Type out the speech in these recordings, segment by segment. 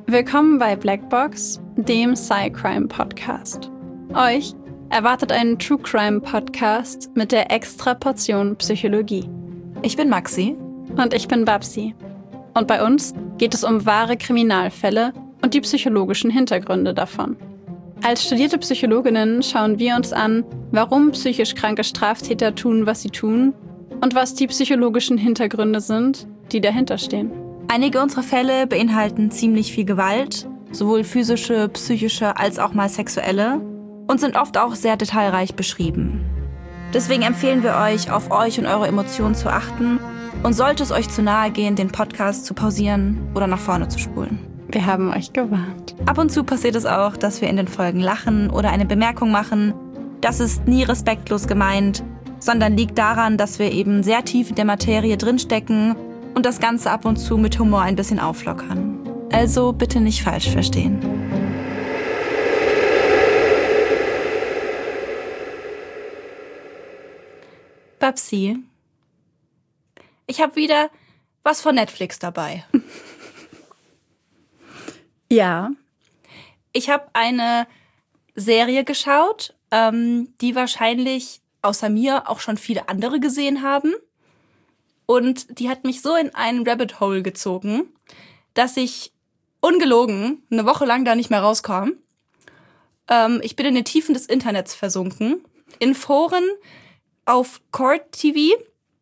Willkommen bei Blackbox, dem Sci-Crime-Podcast. Euch erwartet ein True-Crime-Podcast mit der extra Portion Psychologie. Ich bin Maxi. Und ich bin Babsi. Und bei uns geht es um wahre Kriminalfälle und die psychologischen Hintergründe davon. Als studierte Psychologinnen schauen wir uns an, warum psychisch kranke Straftäter tun, was sie tun und was die psychologischen Hintergründe sind, die dahinter stehen. Einige unserer Fälle beinhalten ziemlich viel Gewalt, sowohl physische, psychische als auch mal sexuelle, und sind oft auch sehr detailreich beschrieben. Deswegen empfehlen wir euch, auf euch und eure Emotionen zu achten und sollte es euch zu nahe gehen, den Podcast zu pausieren oder nach vorne zu spulen. Wir haben euch gewarnt. Ab und zu passiert es auch, dass wir in den Folgen lachen oder eine Bemerkung machen. Das ist nie respektlos gemeint, sondern liegt daran, dass wir eben sehr tief in der Materie drinstecken und das Ganze ab und zu mit Humor ein bisschen auflockern. Also bitte nicht falsch verstehen. Babsi, ich habe wieder was von Netflix dabei. Ja. Ich habe eine Serie geschaut, die wahrscheinlich außer mir auch schon viele andere gesehen haben. Und die hat mich so in einen Rabbit Hole gezogen, dass ich ungelogen eine Woche lang da nicht mehr rauskam. Ich bin in den Tiefen des Internets versunken, in Foren, auf Court TV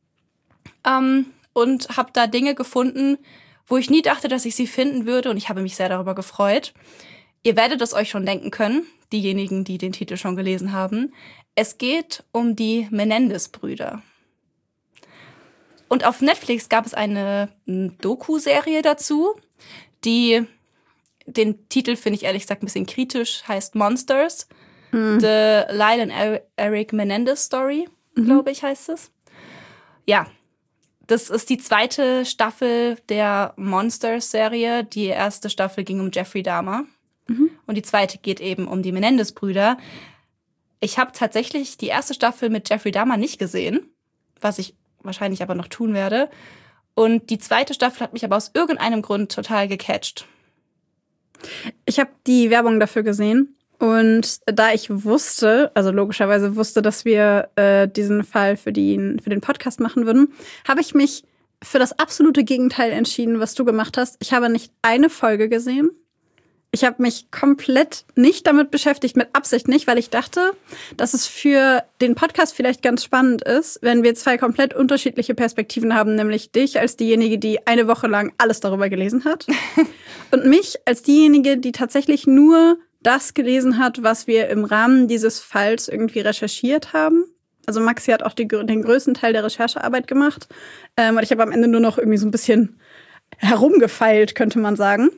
und habe da Dinge gefunden, wo ich nie dachte, dass ich sie finden würde, und ich habe mich sehr darüber gefreut. Ihr werdet es euch schon denken können, diejenigen, die den Titel schon gelesen haben. Es geht um die Menendez-Brüder. Und auf Netflix gab es eine Doku-Serie dazu, die, den Titel finde ich ehrlich gesagt ein bisschen kritisch, heißt Monsters. The Lyle and Eric Menendez Story, glaube ich, heißt es. Ja, das ist die zweite Staffel der Monsters-Serie. Die erste Staffel ging um Jeffrey Dahmer. Und die zweite geht eben um die Menendez-Brüder. Ich habe tatsächlich die erste Staffel mit Jeffrey Dahmer nicht gesehen, was ich wahrscheinlich aber noch tun werde. Und die zweite Staffel hat mich aber aus irgendeinem Grund total gecatcht. Ich habe die Werbung dafür gesehen. Und da ich wusste, also logischerweise wusste, dass wir diesen Fall für den Podcast machen würden, habe ich mich für das absolute Gegenteil entschieden, was du gemacht hast. Ich habe nicht eine Folge gesehen. Ich habe mich komplett nicht damit beschäftigt, mit Absicht nicht, weil ich dachte, dass es für den Podcast vielleicht ganz spannend ist, wenn wir zwei komplett unterschiedliche Perspektiven haben, nämlich dich als diejenige, die eine Woche lang alles darüber gelesen hat und mich als diejenige, die tatsächlich nur das gelesen hat, was wir im Rahmen dieses Falls irgendwie recherchiert haben. Also Maxi hat auch den größten Teil der Recherchearbeit gemacht. Und ich habe am Ende nur noch irgendwie so ein bisschen herumgefeilt, könnte man sagen.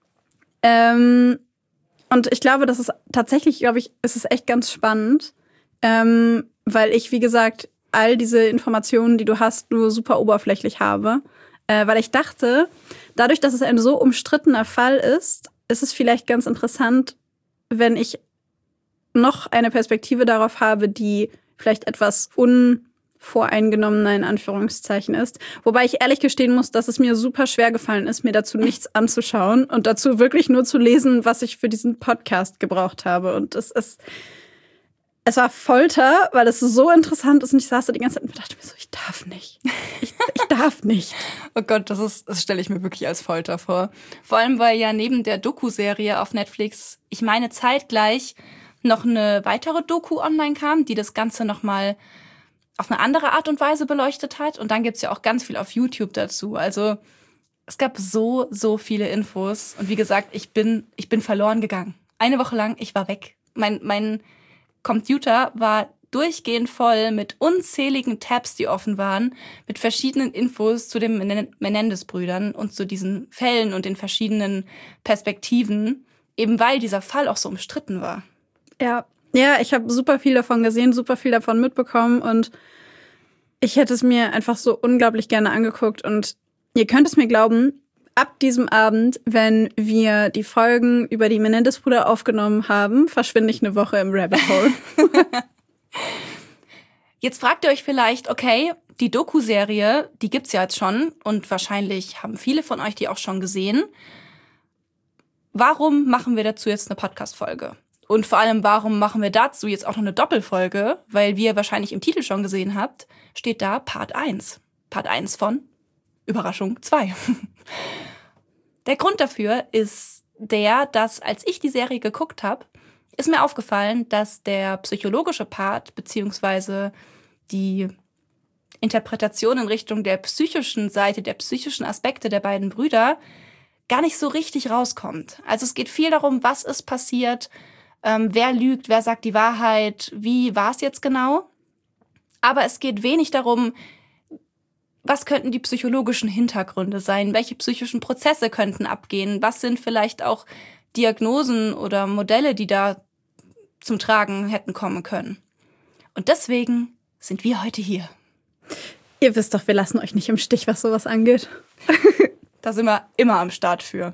Und ich glaube, das ist tatsächlich, ist es echt ganz spannend, weil ich, wie gesagt, all diese Informationen, die du hast, nur super oberflächlich habe. Weil ich dachte, dadurch, dass es ein so umstrittener Fall ist es vielleicht ganz interessant, wenn ich noch eine Perspektive darauf habe, die vielleicht etwas unvoreingenommener in Anführungszeichen ist. Wobei ich ehrlich gestehen muss, dass es mir super schwer gefallen ist, mir dazu nichts anzuschauen und dazu wirklich nur zu lesen, was ich für diesen Podcast gebraucht habe. Und es war Folter, weil es so interessant ist, und ich saß da die ganze Zeit und dachte mir so, ich darf nicht. Ich darf nicht. Oh Gott, das stelle ich mir wirklich als Folter vor. Vor allem, weil ja neben der Doku-Serie auf Netflix, ich meine zeitgleich, noch eine weitere Doku online kam, die das Ganze nochmal auf eine andere Art und Weise beleuchtet hat. Und dann gibt's ja auch ganz viel auf YouTube dazu. Also es gab so viele Infos. Und wie gesagt, ich bin verloren gegangen. Eine Woche lang, ich war weg. Mein Computer war durchgehend voll mit unzähligen Tabs, die offen waren, mit verschiedenen Infos zu den Menendez-Brüdern und zu diesen Fällen und den verschiedenen Perspektiven, eben weil dieser Fall auch so umstritten war. Ja, ich habe super viel davon gesehen, super viel davon mitbekommen, und ich hätte es mir einfach so unglaublich gerne angeguckt. Und ihr könnt es mir glauben, ab diesem Abend, wenn wir die Folgen über die Menendez-Brüder aufgenommen haben, verschwinde ich eine Woche im Rabbit Hole. Jetzt fragt ihr euch vielleicht, okay, die Doku-Serie, die gibt's ja jetzt schon und wahrscheinlich haben viele von euch die auch schon gesehen. warum machen wir dazu jetzt eine Podcast-Folge? Und vor allem, warum machen wir dazu jetzt auch noch eine Doppelfolge? Weil, wie ihr wahrscheinlich im Titel schon gesehen habt, steht da Part 1. Part 1 von Überraschung 2. Der Grund dafür ist der, dass als ich die Serie geguckt habe, ist mir aufgefallen, dass der psychologische Part beziehungsweise die Interpretation in Richtung der psychischen Seite, der psychischen Aspekte der beiden Brüder gar nicht so richtig rauskommt. Also es geht viel darum, was ist passiert, wer lügt, wer sagt die Wahrheit, wie war es jetzt genau. Aber es geht wenig darum, was könnten die psychologischen Hintergründe sein, welche psychischen Prozesse könnten abgehen, was sind vielleicht auch Diagnosen oder Modelle, die da zum Tragen hätten kommen können. Und deswegen sind wir heute hier. Ihr wisst doch, wir lassen euch nicht im Stich, was sowas angeht. Da sind wir immer am Start für.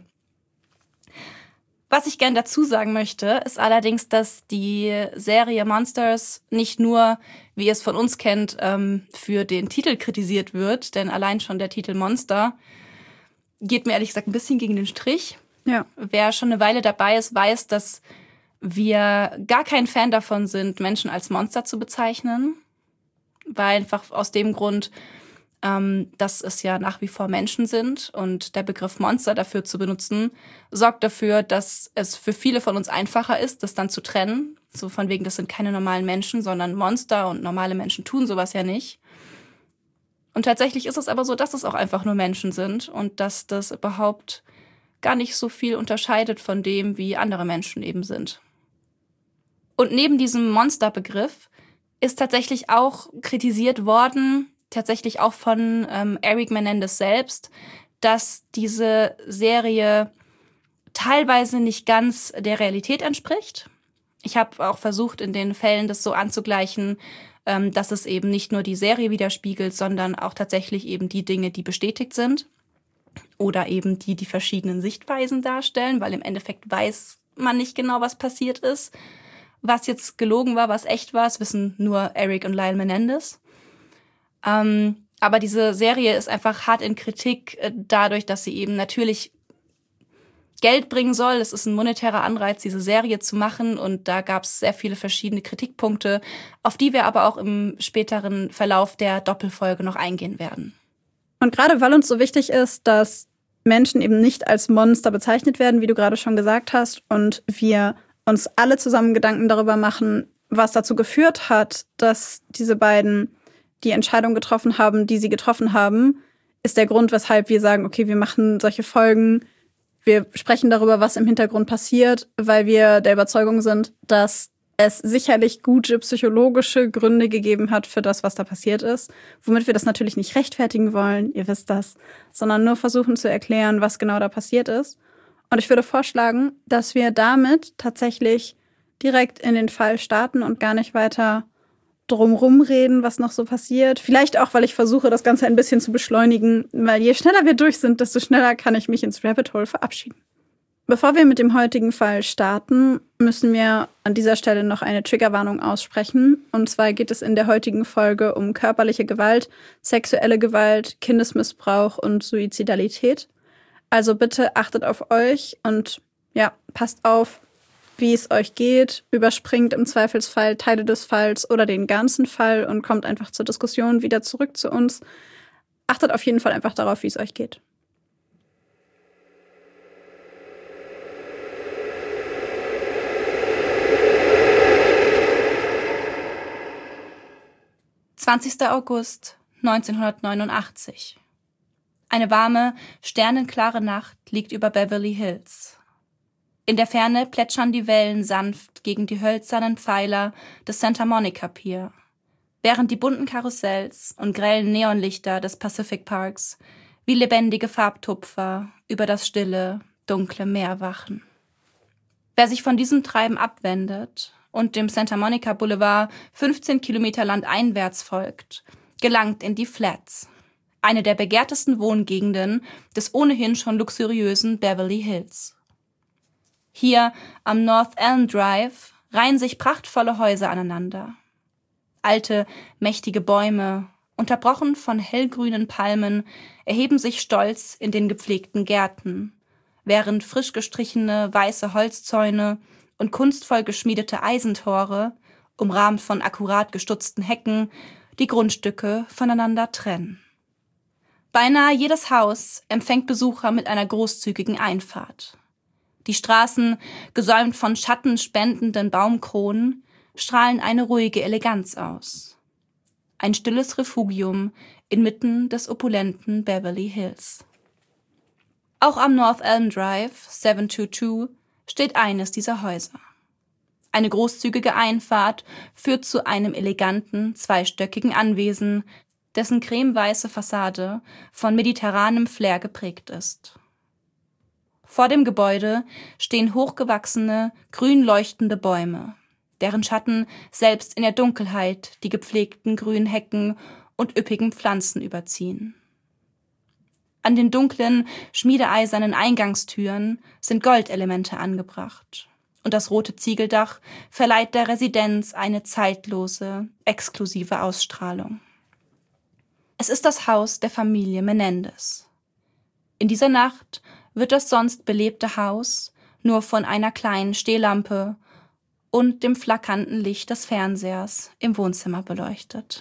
Was ich gern dazu sagen möchte, ist allerdings, dass die Serie Monsters nicht nur, wie ihr es von uns kennt, für den Titel kritisiert wird, denn allein schon der Titel Monster geht mir ehrlich gesagt ein bisschen gegen den Strich. Ja. Wer schon eine Weile dabei ist, weiß, dass wir gar kein Fan davon sind, Menschen als Monster zu bezeichnen, weil einfach aus dem Grund, dass es ja nach wie vor Menschen sind und der Begriff Monster dafür zu benutzen, sorgt dafür, dass es für viele von uns einfacher ist, das dann zu trennen. So von wegen, das sind keine normalen Menschen, sondern Monster und normale Menschen tun sowas ja nicht. Und tatsächlich ist es aber so, dass es auch einfach nur Menschen sind und dass das überhaupt gar nicht so viel unterscheidet von dem, wie andere Menschen eben sind. Und neben diesem Monsterbegriff ist tatsächlich auch kritisiert worden, tatsächlich auch von Eric Menendez selbst, dass diese Serie teilweise nicht ganz der Realität entspricht. Ich habe auch versucht, in den Fällen das so anzugleichen, dass es eben nicht nur die Serie widerspiegelt, sondern auch tatsächlich eben die Dinge, die bestätigt sind oder eben die verschiedenen Sichtweisen darstellen, weil im Endeffekt weiß man nicht genau, was passiert ist. Was jetzt gelogen war, was echt war, das wissen nur Eric und Lyle Menendez. Aber diese Serie ist einfach hart in Kritik dadurch, dass sie eben natürlich Geld bringen soll. Es ist ein monetärer Anreiz, diese Serie zu machen. Und da gab es sehr viele verschiedene Kritikpunkte, auf die wir aber auch im späteren Verlauf der Doppelfolge noch eingehen werden. Und gerade weil uns so wichtig ist, dass Menschen eben nicht als Monster bezeichnet werden, wie du gerade schon gesagt hast, und wir uns alle zusammen Gedanken darüber machen, was dazu geführt hat, dass diese beiden die Entscheidung getroffen haben, die sie getroffen haben, ist der Grund, weshalb wir sagen, okay, wir machen solche Folgen, wir sprechen darüber, was im Hintergrund passiert, weil wir der Überzeugung sind, dass es sicherlich gute psychologische Gründe gegeben hat für das, was da passiert ist, womit wir das natürlich nicht rechtfertigen wollen, ihr wisst das, sondern nur versuchen zu erklären, was genau da passiert ist. Und ich würde vorschlagen, dass wir damit tatsächlich direkt in den Fall starten und gar nicht weiter drumrum reden, was noch so passiert. Vielleicht auch, weil ich versuche, das Ganze ein bisschen zu beschleunigen, weil je schneller wir durch sind, desto schneller kann ich mich ins Rabbit Hole verabschieden. Bevor wir mit dem heutigen Fall starten, müssen wir an dieser Stelle noch eine Triggerwarnung aussprechen. Und zwar geht es in der heutigen Folge um körperliche Gewalt, sexuelle Gewalt, Kindesmissbrauch und Suizidalität. Also bitte achtet auf euch und ja, passt auf, wie es euch geht, überspringt im Zweifelsfall Teile des Falls oder den ganzen Fall und kommt einfach zur Diskussion wieder zurück zu uns. Achtet auf jeden Fall einfach darauf, wie es euch geht. »20. August 1989. Eine warme, sternenklare Nacht liegt über Beverly Hills. In der Ferne plätschern die Wellen sanft gegen die hölzernen Pfeiler des Santa Monica Pier, während die bunten Karussells und grellen Neonlichter des Pacific Parks wie lebendige Farbtupfer über das stille, dunkle Meer wachen. Wer sich von diesem Treiben abwendet und dem Santa Monica Boulevard 15 Kilometer landeinwärts folgt, gelangt in die Flats, eine der begehrtesten Wohngegenden des ohnehin schon luxuriösen Beverly Hills. Hier am North Elm Drive reihen sich prachtvolle Häuser aneinander. Alte, mächtige Bäume, unterbrochen von hellgrünen Palmen, erheben sich stolz in den gepflegten Gärten, während frisch gestrichene weiße Holzzäune und kunstvoll geschmiedete Eisentore, umrahmt von akkurat gestutzten Hecken, die Grundstücke voneinander trennen. Beinahe jedes Haus empfängt Besucher mit einer großzügigen Einfahrt. Die Straßen, gesäumt von schattenspendenden Baumkronen, strahlen eine ruhige Eleganz aus. Ein stilles Refugium inmitten des opulenten Beverly Hills. Auch am North Elm Drive 722 steht eines dieser Häuser. Eine großzügige Einfahrt führt zu einem eleganten, zweistöckigen Anwesen, dessen cremeweiße Fassade von mediterranem Flair geprägt ist. Vor dem Gebäude stehen hochgewachsene, grün leuchtende Bäume, deren Schatten selbst in der Dunkelheit die gepflegten grünen Hecken und üppigen Pflanzen überziehen. An den dunklen, schmiedeeisernen Eingangstüren sind Goldelemente angebracht und das rote Ziegeldach verleiht der Residenz eine zeitlose, exklusive Ausstrahlung. Es ist das Haus der Familie Menendez. In dieser Nacht wird das sonst belebte Haus nur von einer kleinen Stehlampe und dem flackernden Licht des Fernsehers im Wohnzimmer beleuchtet.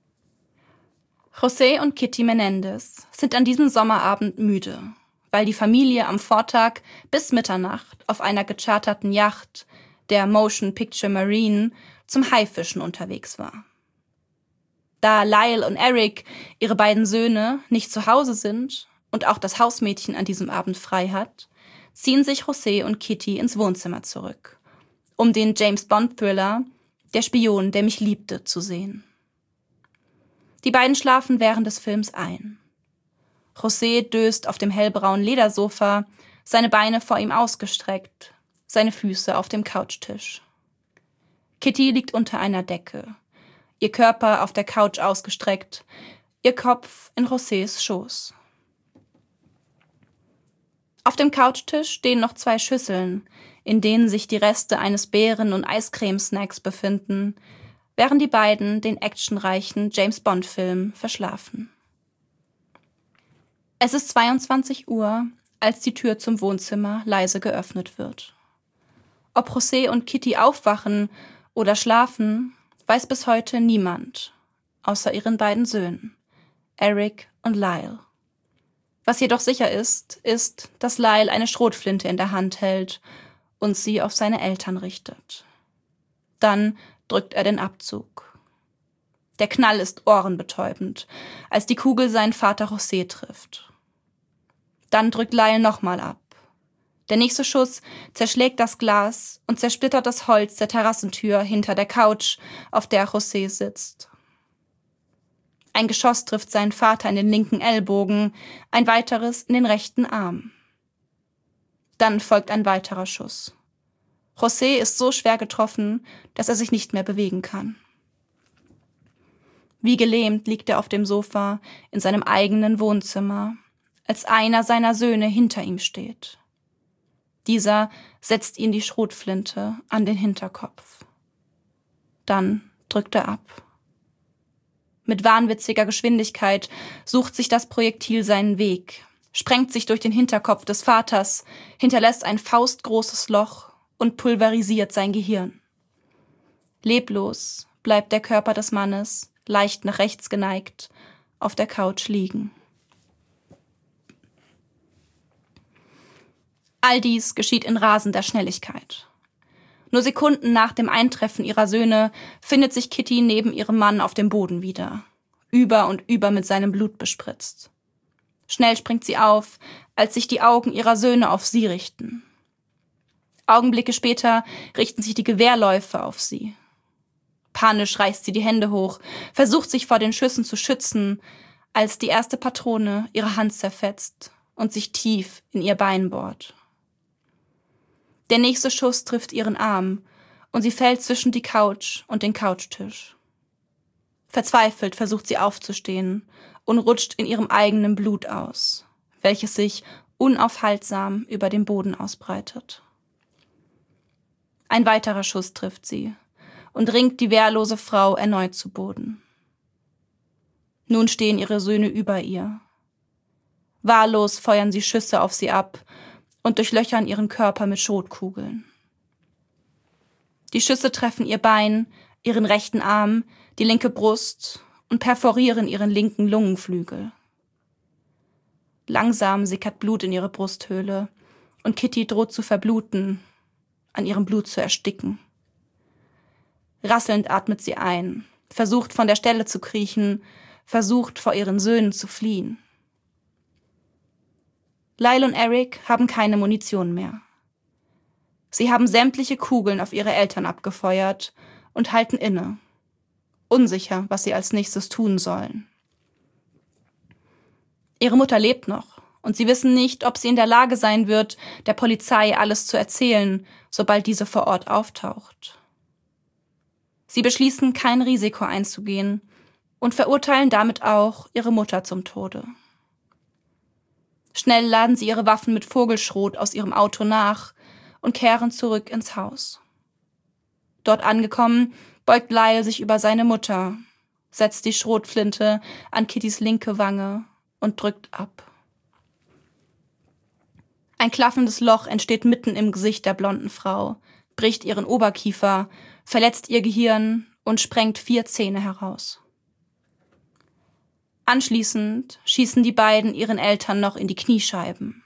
José und Kitty Menendez sind an diesem Sommerabend müde, weil die Familie am Vortag bis Mitternacht auf einer gecharterten Yacht, der Motion Picture Marine, zum Haifischen unterwegs war. Da Lyle und Eric, ihre beiden Söhne, nicht zu Hause sind und auch das Hausmädchen an diesem Abend frei hat, ziehen sich José und Kitty ins Wohnzimmer zurück, um den James-Bond-Thriller »Der Spion, der mich liebte« zu sehen. Die beiden schlafen während des Films ein. José döst auf dem hellbraunen Ledersofa, seine Beine vor ihm ausgestreckt, seine Füße auf dem Couchtisch. Kitty liegt unter einer Decke, ihr Körper auf der Couch ausgestreckt, ihr Kopf in Josés Schoß. Auf dem Couchtisch stehen noch 2 Schüsseln, in denen sich die Reste eines Beeren- und Eiscremesnacks befinden, während die beiden den actionreichen James-Bond-Film verschlafen. Es ist 22 Uhr, als die Tür zum Wohnzimmer leise geöffnet wird. Ob José und Kitty aufwachen oder schlafen, weiß bis heute niemand, außer ihren beiden Söhnen, Eric und Lyle. Was jedoch sicher ist, dass Lyle eine Schrotflinte in der Hand hält und sie auf seine Eltern richtet. Dann drückt er den Abzug. Der Knall ist ohrenbetäubend, als die Kugel seinen Vater José trifft. Dann drückt Lyle nochmal ab. Der nächste Schuss zerschlägt das Glas und zersplittert das Holz der Terrassentür hinter der Couch, auf der José sitzt. Ein Geschoss trifft seinen Vater in den linken Ellbogen, ein weiteres in den rechten Arm. Dann folgt ein weiterer Schuss. José ist so schwer getroffen, dass er sich nicht mehr bewegen kann. Wie gelähmt liegt er auf dem Sofa in seinem eigenen Wohnzimmer, als einer seiner Söhne hinter ihm steht. Dieser setzt ihm die Schrotflinte an den Hinterkopf. Dann drückt er ab. Mit wahnwitziger Geschwindigkeit sucht sich das Projektil seinen Weg, sprengt sich durch den Hinterkopf des Vaters, hinterlässt ein faustgroßes Loch und pulverisiert sein Gehirn. Leblos bleibt der Körper des Mannes, leicht nach rechts geneigt, auf der Couch liegen. All dies geschieht in rasender Schnelligkeit. Nur Sekunden nach dem Eintreffen ihrer Söhne findet sich Kitty neben ihrem Mann auf dem Boden wieder, über und über mit seinem Blut bespritzt. Schnell springt sie auf, als sich die Augen ihrer Söhne auf sie richten. Augenblicke später richten sich die Gewehrläufe auf sie. Panisch reißt sie die Hände hoch, versucht sich vor den Schüssen zu schützen, als die erste Patrone ihre Hand zerfetzt und sich tief in ihr Bein bohrt. Der nächste Schuss trifft ihren Arm und sie fällt zwischen die Couch und den Couchtisch. Verzweifelt versucht sie aufzustehen und rutscht in ihrem eigenen Blut aus, welches sich unaufhaltsam über den Boden ausbreitet. Ein weiterer Schuss trifft sie und ringt die wehrlose Frau erneut zu Boden. Nun stehen ihre Söhne über ihr. Wahllos feuern sie Schüsse auf sie ab und durchlöchern ihren Körper mit Schrotkugeln. Die Schüsse treffen ihr Bein, ihren rechten Arm, die linke Brust und perforieren ihren linken Lungenflügel. Langsam sickert Blut in ihre Brusthöhle und Kitty droht zu verbluten, an ihrem Blut zu ersticken. Rasselnd atmet sie ein, versucht von der Stelle zu kriechen, versucht vor ihren Söhnen zu fliehen. Lyle und Eric haben keine Munition mehr. Sie haben sämtliche Kugeln auf ihre Eltern abgefeuert und halten inne, unsicher, was sie als nächstes tun sollen. Ihre Mutter lebt noch und sie wissen nicht, ob sie in der Lage sein wird, der Polizei alles zu erzählen, sobald diese vor Ort auftaucht. Sie beschließen, kein Risiko einzugehen und verurteilen damit auch ihre Mutter zum Tode. Schnell laden sie ihre Waffen mit Vogelschrot aus ihrem Auto nach und kehren zurück ins Haus. Dort angekommen, beugt Lyle sich über seine Mutter, setzt die Schrotflinte an Kittys linke Wange und drückt ab. Ein klaffendes Loch entsteht mitten im Gesicht der blonden Frau, bricht ihren Oberkiefer, verletzt ihr Gehirn und sprengt 4 Zähne heraus. Anschließend schießen die beiden ihren Eltern noch in die Kniescheiben.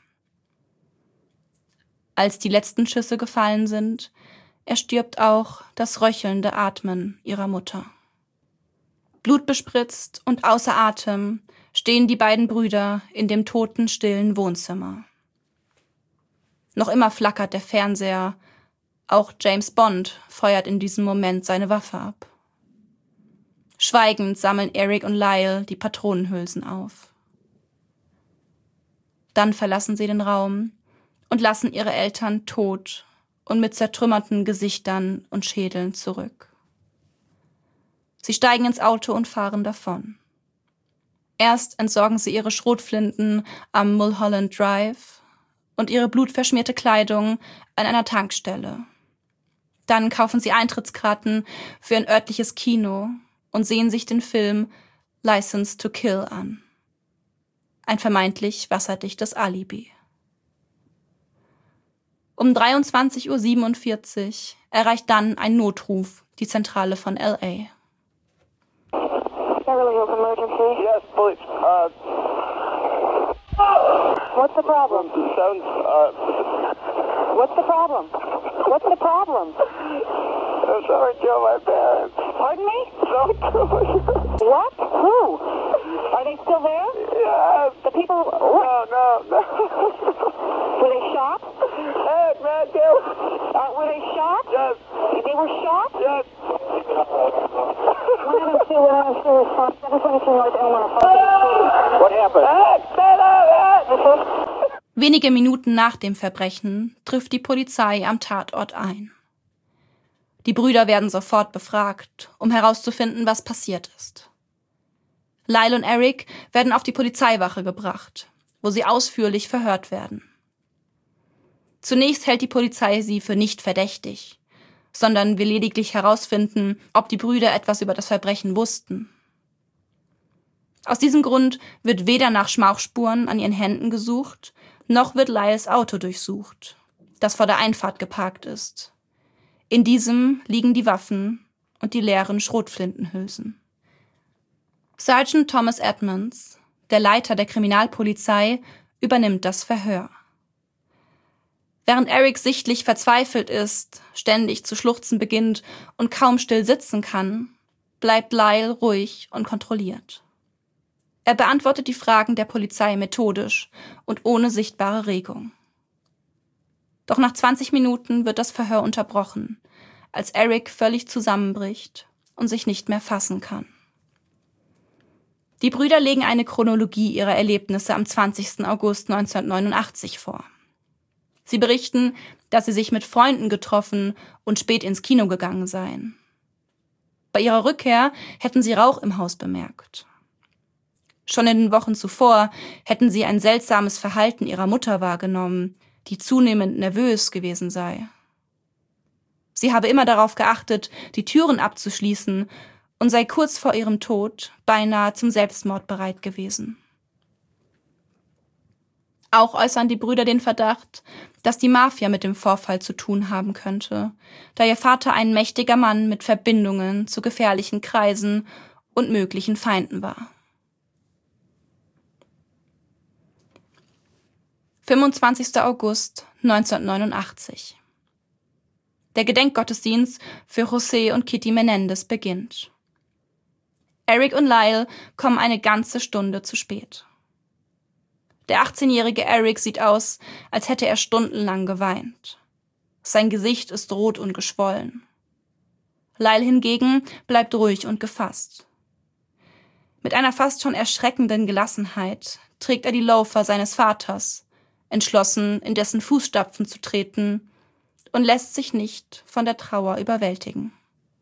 Als die letzten Schüsse gefallen sind, erstirbt auch das röchelnde Atmen ihrer Mutter. Blutbespritzt und außer Atem stehen die beiden Brüder in dem totenstillen Wohnzimmer. Noch immer flackert der Fernseher, auch James Bond feuert in diesem Moment seine Waffe ab. Schweigend sammeln Eric und Lyle die Patronenhülsen auf. Dann verlassen sie den Raum und lassen ihre Eltern tot und mit zertrümmerten Gesichtern und Schädeln zurück. Sie steigen ins Auto und fahren davon. Erst entsorgen sie ihre Schrotflinten am Mulholland Drive und ihre blutverschmierte Kleidung an einer Tankstelle. Dann kaufen sie Eintrittskarten für ein örtliches Kino und sehen sich den Film License to Kill an. Ein vermeintlich wasserdichtes Alibi. Um 23:47 Uhr erreicht dann ein Notruf die Zentrale von L.A. Yes, please. What's the problem? What's the problem? What's the problem? Someone killed my parents. Pardon me? What? Who? Are they still there? Yes. The people... No. Were they shot? Hey, man, were they shot? Yes. They were shot? Yes. What happened? Wenige Minuten nach dem Verbrechen trifft die Polizei am Tatort ein. Die Brüder werden sofort befragt, um herauszufinden, was passiert ist. Lyle und Eric werden auf die Polizeiwache gebracht, wo sie ausführlich verhört werden. Zunächst hält die Polizei sie für nicht verdächtig, sondern will lediglich herausfinden, ob die Brüder etwas über das Verbrechen wussten. Aus diesem Grund wird weder nach Schmauchspuren an ihren Händen gesucht, noch wird Lyles Auto durchsucht, das vor der Einfahrt geparkt ist. In diesem liegen die Waffen und die leeren Schrotflintenhülsen. Sergeant Thomas Edmonds, der Leiter der Kriminalpolizei, übernimmt das Verhör. Während Eric sichtlich verzweifelt ist, ständig zu schluchzen beginnt und kaum still sitzen kann, bleibt Lyle ruhig und kontrolliert. Er beantwortet die Fragen der Polizei methodisch und ohne sichtbare Regung. Doch nach 20 Minuten wird das Verhör unterbrochen, als Eric völlig zusammenbricht und sich nicht mehr fassen kann. Die Brüder legen eine Chronologie ihrer Erlebnisse am 20. August 1989 vor. Sie berichten, dass sie sich mit Freunden getroffen und spät ins Kino gegangen seien. Bei ihrer Rückkehr hätten sie Rauch im Haus bemerkt. Schon in den Wochen zuvor hätten sie ein seltsames Verhalten ihrer Mutter wahrgenommen, die zunehmend nervös gewesen sei. Sie habe immer darauf geachtet, die Türen abzuschließen und sei kurz vor ihrem Tod beinahe zum Selbstmord bereit gewesen. Auch äußern die Brüder den Verdacht, dass die Mafia mit dem Vorfall zu tun haben könnte, da ihr Vater ein mächtiger Mann mit Verbindungen zu gefährlichen Kreisen und möglichen Feinden war. 25. August 1989. Der Gedenkgottesdienst für José und Kitty Menendez beginnt. Eric und Lyle kommen eine ganze Stunde zu spät. Der 18-jährige Eric sieht aus, als hätte er stundenlang geweint. Sein Gesicht ist rot und geschwollen. Lyle hingegen bleibt ruhig und gefasst. Mit einer fast schon erschreckenden Gelassenheit trägt er die Loafer seines Vaters, entschlossen, in dessen Fußstapfen zu treten, und lässt sich nicht von der Trauer überwältigen.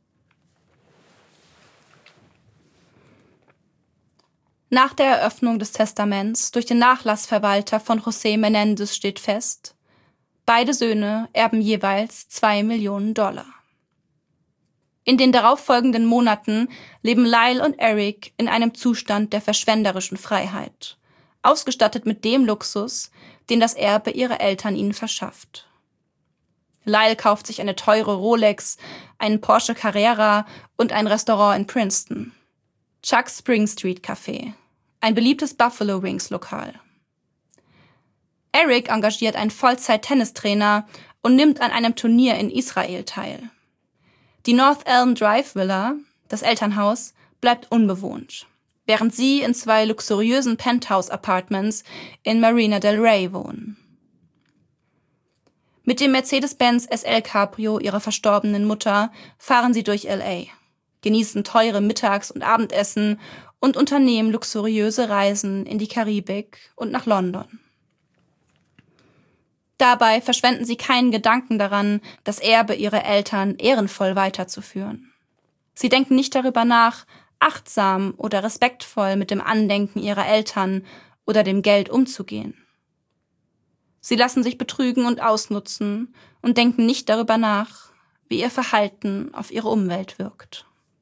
Nach der Eröffnung des Testaments durch den Nachlassverwalter von José Menendez steht fest, beide Söhne erben jeweils $2 Millionen. In den darauffolgenden Monaten leben Lyle und Eric in einem Zustand der verschwenderischen Freiheit, ausgestattet mit dem Luxus, den das Erbe ihrer Eltern ihnen verschafft. Lyle kauft sich eine teure Rolex, einen Porsche Carrera und ein Restaurant in Princeton. Chuck's Spring Street Café, ein beliebtes Buffalo Wings Lokal. Eric engagiert einen Vollzeit-Tennistrainer und nimmt an einem Turnier in Israel teil. Die North Elm Drive Villa, das Elternhaus, bleibt unbewohnt, während sie in 2 luxuriösen Penthouse-Apartments in Marina del Rey wohnen. Mit dem Mercedes-Benz SL Cabrio ihrer verstorbenen Mutter fahren sie durch L.A., genießen teure Mittags- und Abendessen und unternehmen luxuriöse Reisen in die Karibik und nach London. Dabei verschwenden sie keinen Gedanken daran, das Erbe ihrer Eltern ehrenvoll weiterzuführen. Sie denken nicht darüber nach, achtsam oder respektvoll mit dem Andenken ihrer Eltern oder dem Geld umzugehen. Sie lassen sich betrügen und ausnutzen und denken nicht darüber nach, wie ihr Verhalten auf ihre Umwelt wirkt.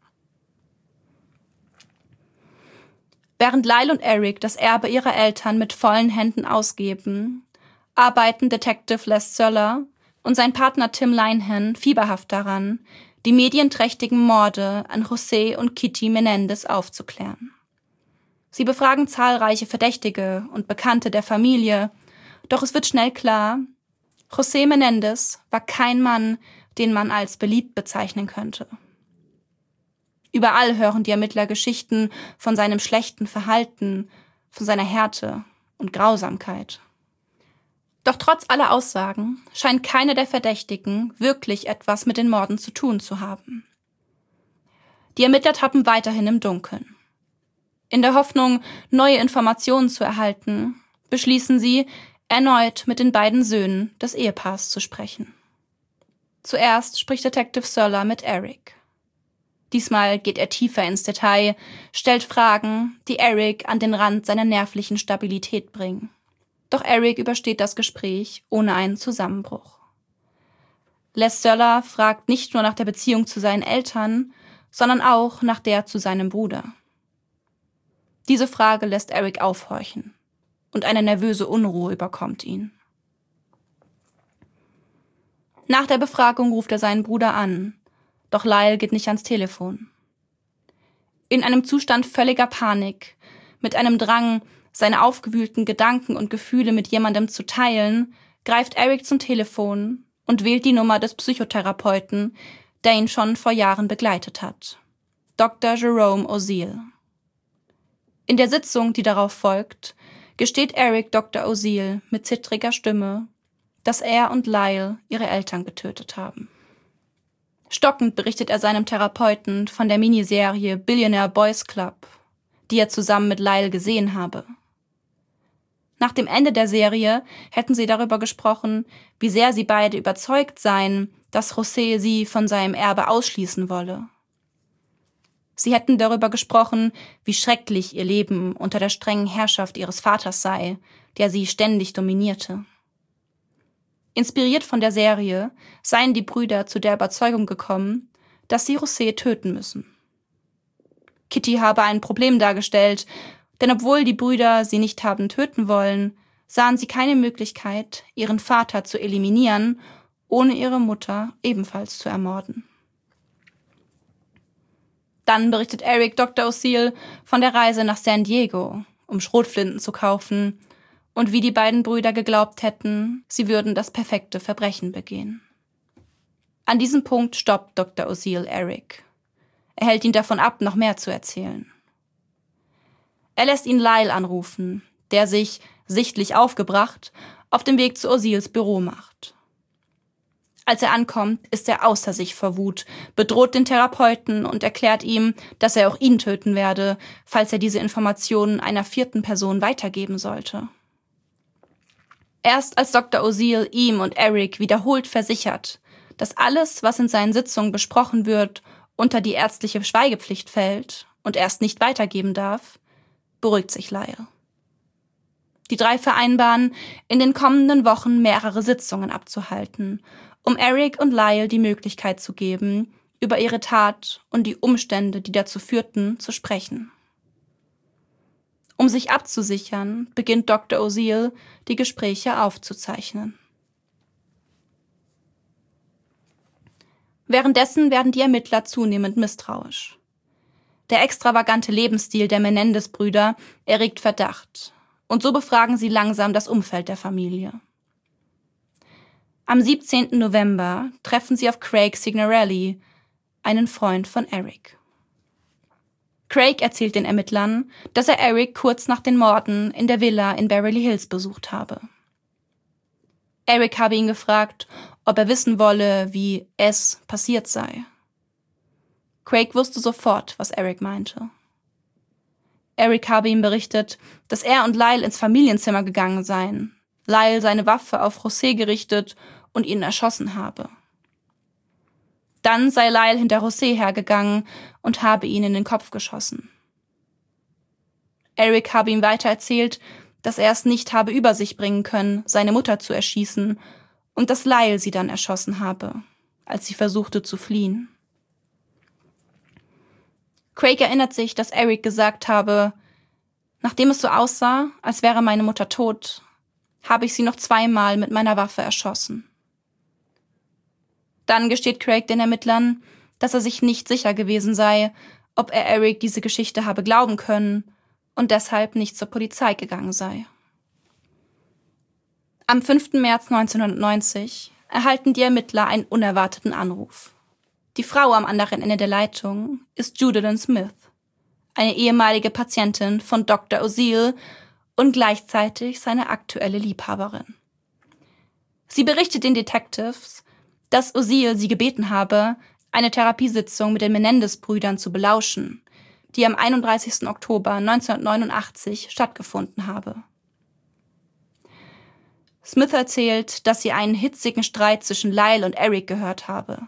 Während Lyle und Eric das Erbe ihrer Eltern mit vollen Händen ausgeben, arbeiten Detective Les Söller und sein Partner Tim Linehan fieberhaft daran, die medienträchtigen Morde an José und Kitty Menendez aufzuklären. Sie befragen zahlreiche Verdächtige und Bekannte der Familie, doch es wird schnell klar, José Menendez war kein Mann, den man als beliebt bezeichnen könnte. Überall hören die Ermittler Geschichten von seinem schlechten Verhalten, von seiner Härte und Grausamkeit. Doch trotz aller Aussagen scheint keiner der Verdächtigen wirklich etwas mit den Morden zu tun zu haben. Die Ermittler tappen weiterhin im Dunkeln. In der Hoffnung, neue Informationen zu erhalten, beschließen sie, erneut mit den beiden Söhnen des Ehepaars zu sprechen. Zuerst spricht Detective Söller mit Eric. Diesmal geht er tiefer ins Detail, stellt Fragen, die Eric an den Rand seiner nervlichen Stabilität bringen. Doch Eric übersteht das Gespräch ohne einen Zusammenbruch. Les Söller fragt nicht nur nach der Beziehung zu seinen Eltern, sondern auch nach der zu seinem Bruder. Diese Frage lässt Eric aufhorchen und eine nervöse Unruhe überkommt ihn. Nach der Befragung ruft er seinen Bruder an, doch Lyle geht nicht ans Telefon. In einem Zustand völliger Panik, mit einem Drang, seine aufgewühlten Gedanken und Gefühle mit jemandem zu teilen, greift Eric zum Telefon und wählt die Nummer des Psychotherapeuten, der ihn schon vor Jahren begleitet hat. Dr. Jerome Oziel. In der Sitzung, die darauf folgt, gesteht Eric Dr. Oziel mit zittriger Stimme, dass er und Lyle ihre Eltern getötet haben. Stockend berichtet er seinem Therapeuten von der Miniserie Billionaire Boys Club, die er zusammen mit Lyle gesehen habe. Nach dem Ende der Serie hätten sie darüber gesprochen, wie sehr sie beide überzeugt seien, dass José sie von seinem Erbe ausschließen wolle. Sie hätten darüber gesprochen, wie schrecklich ihr Leben unter der strengen Herrschaft ihres Vaters sei, der sie ständig dominierte. Inspiriert von der Serie seien die Brüder zu der Überzeugung gekommen, dass sie José töten müssen. Kitty habe ein Problem dargestellt, denn obwohl die Brüder sie nicht haben töten wollen, sahen sie keine Möglichkeit, ihren Vater zu eliminieren, ohne ihre Mutter ebenfalls zu ermorden. Dann berichtet Eric Dr. Oziel von der Reise nach San Diego, um Schrotflinten zu kaufen, und wie die beiden Brüder geglaubt hätten, sie würden das perfekte Verbrechen begehen. An diesem Punkt stoppt Dr. Oziel Eric. Er hält ihn davon ab, noch mehr zu erzählen. Er lässt ihn Lyle anrufen, der sich, sichtlich aufgebracht, auf dem Weg zu Oziels Büro macht. Als er ankommt, ist er außer sich vor Wut, bedroht den Therapeuten und erklärt ihm, dass er auch ihn töten werde, falls er diese Informationen einer 4. Person weitergeben sollte. Erst als Dr. Oziel ihm und Eric wiederholt versichert, dass alles, was in seinen Sitzungen besprochen wird, unter die ärztliche Schweigepflicht fällt und er es nicht weitergeben darf, beruhigt sich Lyle. Die 3 vereinbaren, in den kommenden Wochen mehrere Sitzungen abzuhalten, um Eric und Lyle die Möglichkeit zu geben, über ihre Tat und die Umstände, die dazu führten, zu sprechen. Um sich abzusichern, beginnt Dr. Oziel, die Gespräche aufzuzeichnen. Währenddessen werden die Ermittler zunehmend misstrauisch. Der extravagante Lebensstil der Menendez-Brüder erregt Verdacht, und so befragen sie langsam das Umfeld der Familie. Am 17. November treffen sie auf Craig Signorelli, einen Freund von Eric. Craig erzählt den Ermittlern, dass er Eric kurz nach den Morden in der Villa in Beverly Hills besucht habe. Eric habe ihn gefragt, ob er wissen wolle, wie es passiert sei. Craig wusste sofort, was Eric meinte. Eric habe ihm berichtet, dass er und Lyle ins Familienzimmer gegangen seien, Lyle seine Waffe auf José gerichtet und ihn erschossen habe. Dann sei Lyle hinter José hergegangen und habe ihn in den Kopf geschossen. Eric habe ihm weiter erzählt, dass er es nicht habe über sich bringen können, seine Mutter zu erschießen, und dass Lyle sie dann erschossen habe, als sie versuchte zu fliehen. Craig erinnert sich, dass Eric gesagt habe, nachdem es so aussah, als wäre meine Mutter tot, habe ich sie noch 2-mal mit meiner Waffe erschossen. Dann gesteht Craig den Ermittlern, dass er sich nicht sicher gewesen sei, ob er Eric diese Geschichte habe glauben können und deshalb nicht zur Polizei gegangen sei. Am 5. März 1990 erhalten die Ermittler einen unerwarteten Anruf. Die Frau am anderen Ende der Leitung ist Judilyn Smith, eine ehemalige Patientin von Dr. Oziel und gleichzeitig seine aktuelle Liebhaberin. Sie berichtet den Detectives, dass Oziel sie gebeten habe, eine Therapiesitzung mit den Menendez-Brüdern zu belauschen, die am 31. Oktober 1989 stattgefunden habe. Smith erzählt, dass sie einen hitzigen Streit zwischen Lyle und Eric gehört habe.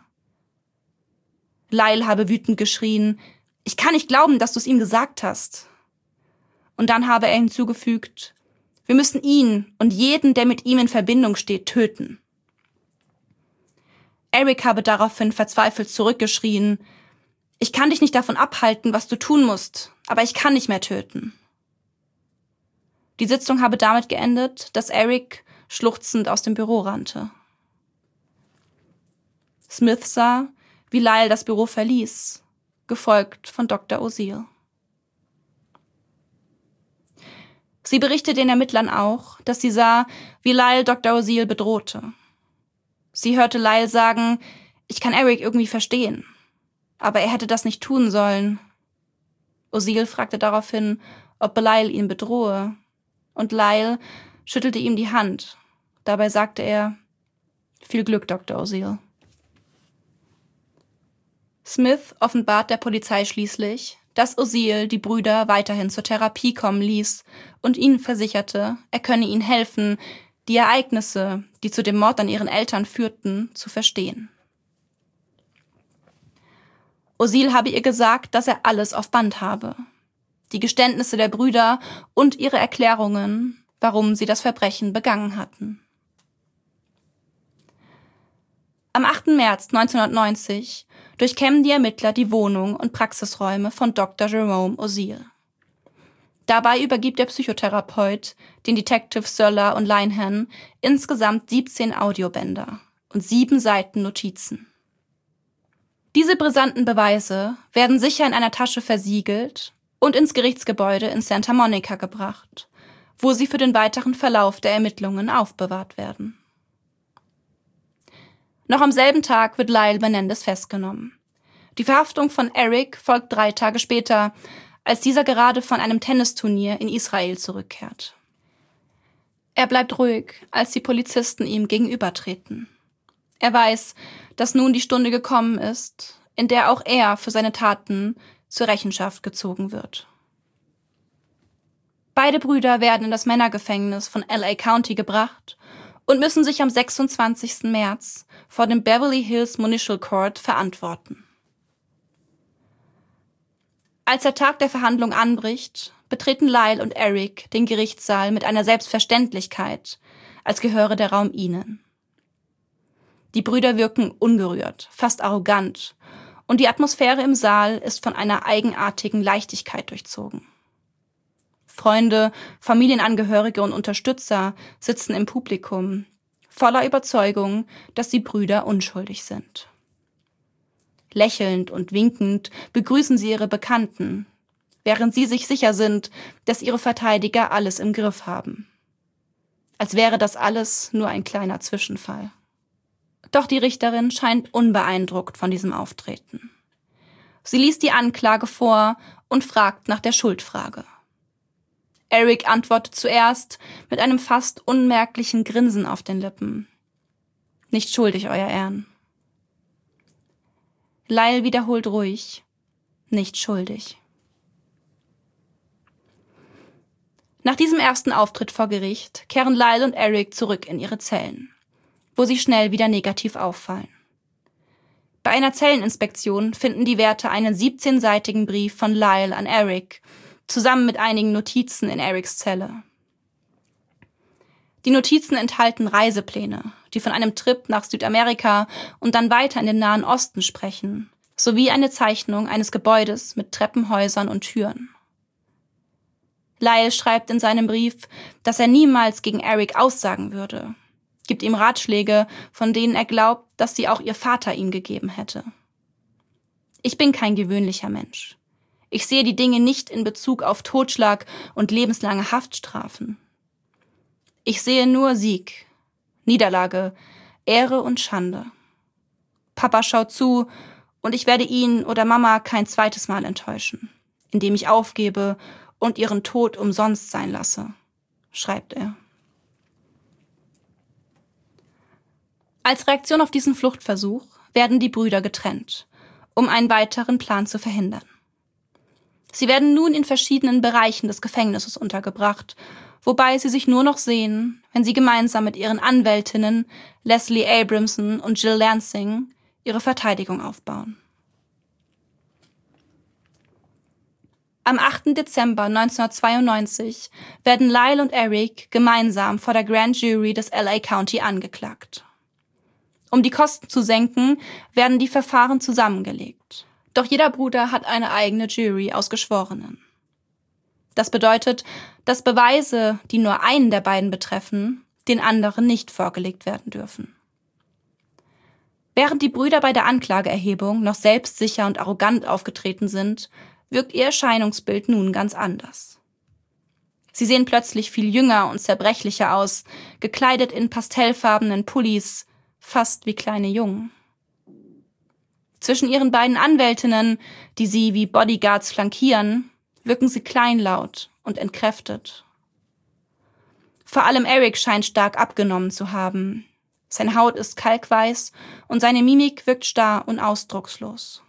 Lyle habe wütend geschrien, »Ich kann nicht glauben, dass du es ihm gesagt hast.« Und dann habe er hinzugefügt, »Wir müssen ihn und jeden, der mit ihm in Verbindung steht, töten.« Eric habe daraufhin verzweifelt zurückgeschrien, »Ich kann dich nicht davon abhalten, was du tun musst, aber ich kann nicht mehr töten.« Die Sitzung habe damit geendet, dass Eric schluchzend aus dem Büro rannte. Smith sah, wie Lyle das Büro verließ, gefolgt von Dr. Oziel. Sie berichtet den Ermittlern auch, dass sie sah, wie Lyle Dr. Oziel bedrohte. Sie hörte Lyle sagen, »Ich kann Eric irgendwie verstehen, aber er hätte das nicht tun sollen.« Oziel fragte daraufhin, ob Lyle ihn bedrohe, und Lyle schüttelte ihm die Hand. Dabei sagte er, »Viel Glück, Dr. Oziel.« Smith offenbart der Polizei schließlich, dass Oziel die Brüder weiterhin zur Therapie kommen ließ und ihnen versicherte, er könne ihnen helfen, die Ereignisse, die zu dem Mord an ihren Eltern führten, zu verstehen. Oziel habe ihr gesagt, dass er alles auf Band habe. Die Geständnisse der Brüder und ihre Erklärungen, warum sie das Verbrechen begangen hatten. Am 8. März 1990 durchkämmen die Ermittler die Wohnung und Praxisräume von Dr. Jerome Oziel. Dabei übergibt der Psychotherapeut den Detectives Söller und Linehan insgesamt 17 Audiobänder und 7 Seiten Notizen. Diese brisanten Beweise werden sicher in einer Tasche versiegelt und ins Gerichtsgebäude in Santa Monica gebracht, wo sie für den weiteren Verlauf der Ermittlungen aufbewahrt werden. Noch am selben Tag wird Lyle Menendez festgenommen. Die Verhaftung von Eric folgt 3 Tage später, als dieser gerade von einem Tennisturnier in Israel zurückkehrt. Er bleibt ruhig, als die Polizisten ihm gegenübertreten. Er weiß, dass nun die Stunde gekommen ist, in der auch er für seine Taten zur Rechenschaft gezogen wird. Beide Brüder werden in das Männergefängnis von LA County gebracht und müssen sich am 26. März vor dem Beverly Hills Municipal Court verantworten. Als der Tag der Verhandlung anbricht, betreten Lyle und Eric den Gerichtssaal mit einer Selbstverständlichkeit, als gehöre der Raum ihnen. Die Brüder wirken ungerührt, fast arrogant, und die Atmosphäre im Saal ist von einer eigenartigen Leichtigkeit durchzogen. Freunde, Familienangehörige und Unterstützer sitzen im Publikum, voller Überzeugung, dass die Brüder unschuldig sind. Lächelnd und winkend begrüßen sie ihre Bekannten, während sie sich sicher sind, dass ihre Verteidiger alles im Griff haben. Als wäre das alles nur ein kleiner Zwischenfall. Doch die Richterin scheint unbeeindruckt von diesem Auftreten. Sie liest die Anklage vor und fragt nach der Schuldfrage. Eric antwortet zuerst mit einem fast unmerklichen Grinsen auf den Lippen. Nicht schuldig, Euer Ehren. Lyle wiederholt ruhig. Nicht schuldig. Nach diesem ersten Auftritt vor Gericht kehren Lyle und Eric zurück in ihre Zellen, wo sie schnell wieder negativ auffallen. Bei einer Zelleninspektion finden die Wärter einen 17-seitigen Brief von Lyle an Eric, zusammen mit einigen Notizen in Erics Zelle. Die Notizen enthalten Reisepläne, die von einem Trip nach Südamerika und dann weiter in den Nahen Osten sprechen, sowie eine Zeichnung eines Gebäudes mit Treppenhäusern und Türen. Lyle schreibt in seinem Brief, dass er niemals gegen Eric aussagen würde, gibt ihm Ratschläge, von denen er glaubt, dass sie auch ihr Vater ihm gegeben hätte. Ich bin kein gewöhnlicher Mensch. Ich sehe die Dinge nicht in Bezug auf Totschlag und lebenslange Haftstrafen. Ich sehe nur Sieg, Niederlage, Ehre und Schande. Papa schaut zu und ich werde ihn oder Mama kein zweites Mal enttäuschen, indem ich aufgebe und ihren Tod umsonst sein lasse, schreibt er. Als Reaktion auf diesen Fluchtversuch werden die Brüder getrennt, um einen weiteren Plan zu verhindern. Sie werden nun in verschiedenen Bereichen des Gefängnisses untergebracht, wobei sie sich nur noch sehen, wenn sie gemeinsam mit ihren Anwältinnen Leslie Abramson und Jill Lansing ihre Verteidigung aufbauen. Am 8. Dezember 1992 werden Lyle und Eric gemeinsam vor der Grand Jury des LA County angeklagt. Um die Kosten zu senken, werden die Verfahren zusammengelegt. Doch jeder Bruder hat eine eigene Jury aus Geschworenen. Das bedeutet, dass Beweise, die nur einen der beiden betreffen, den anderen nicht vorgelegt werden dürfen. Während die Brüder bei der Anklageerhebung noch selbstsicher und arrogant aufgetreten sind, wirkt ihr Erscheinungsbild nun ganz anders. Sie sehen plötzlich viel jünger und zerbrechlicher aus, gekleidet in pastellfarbenen Pullis, fast wie kleine Jungen. Zwischen ihren beiden Anwältinnen, die sie wie Bodyguards flankieren, wirken sie kleinlaut und entkräftet. Vor allem Eric scheint stark abgenommen zu haben. Seine Haut ist kalkweiß und seine Mimik wirkt starr und ausdruckslos.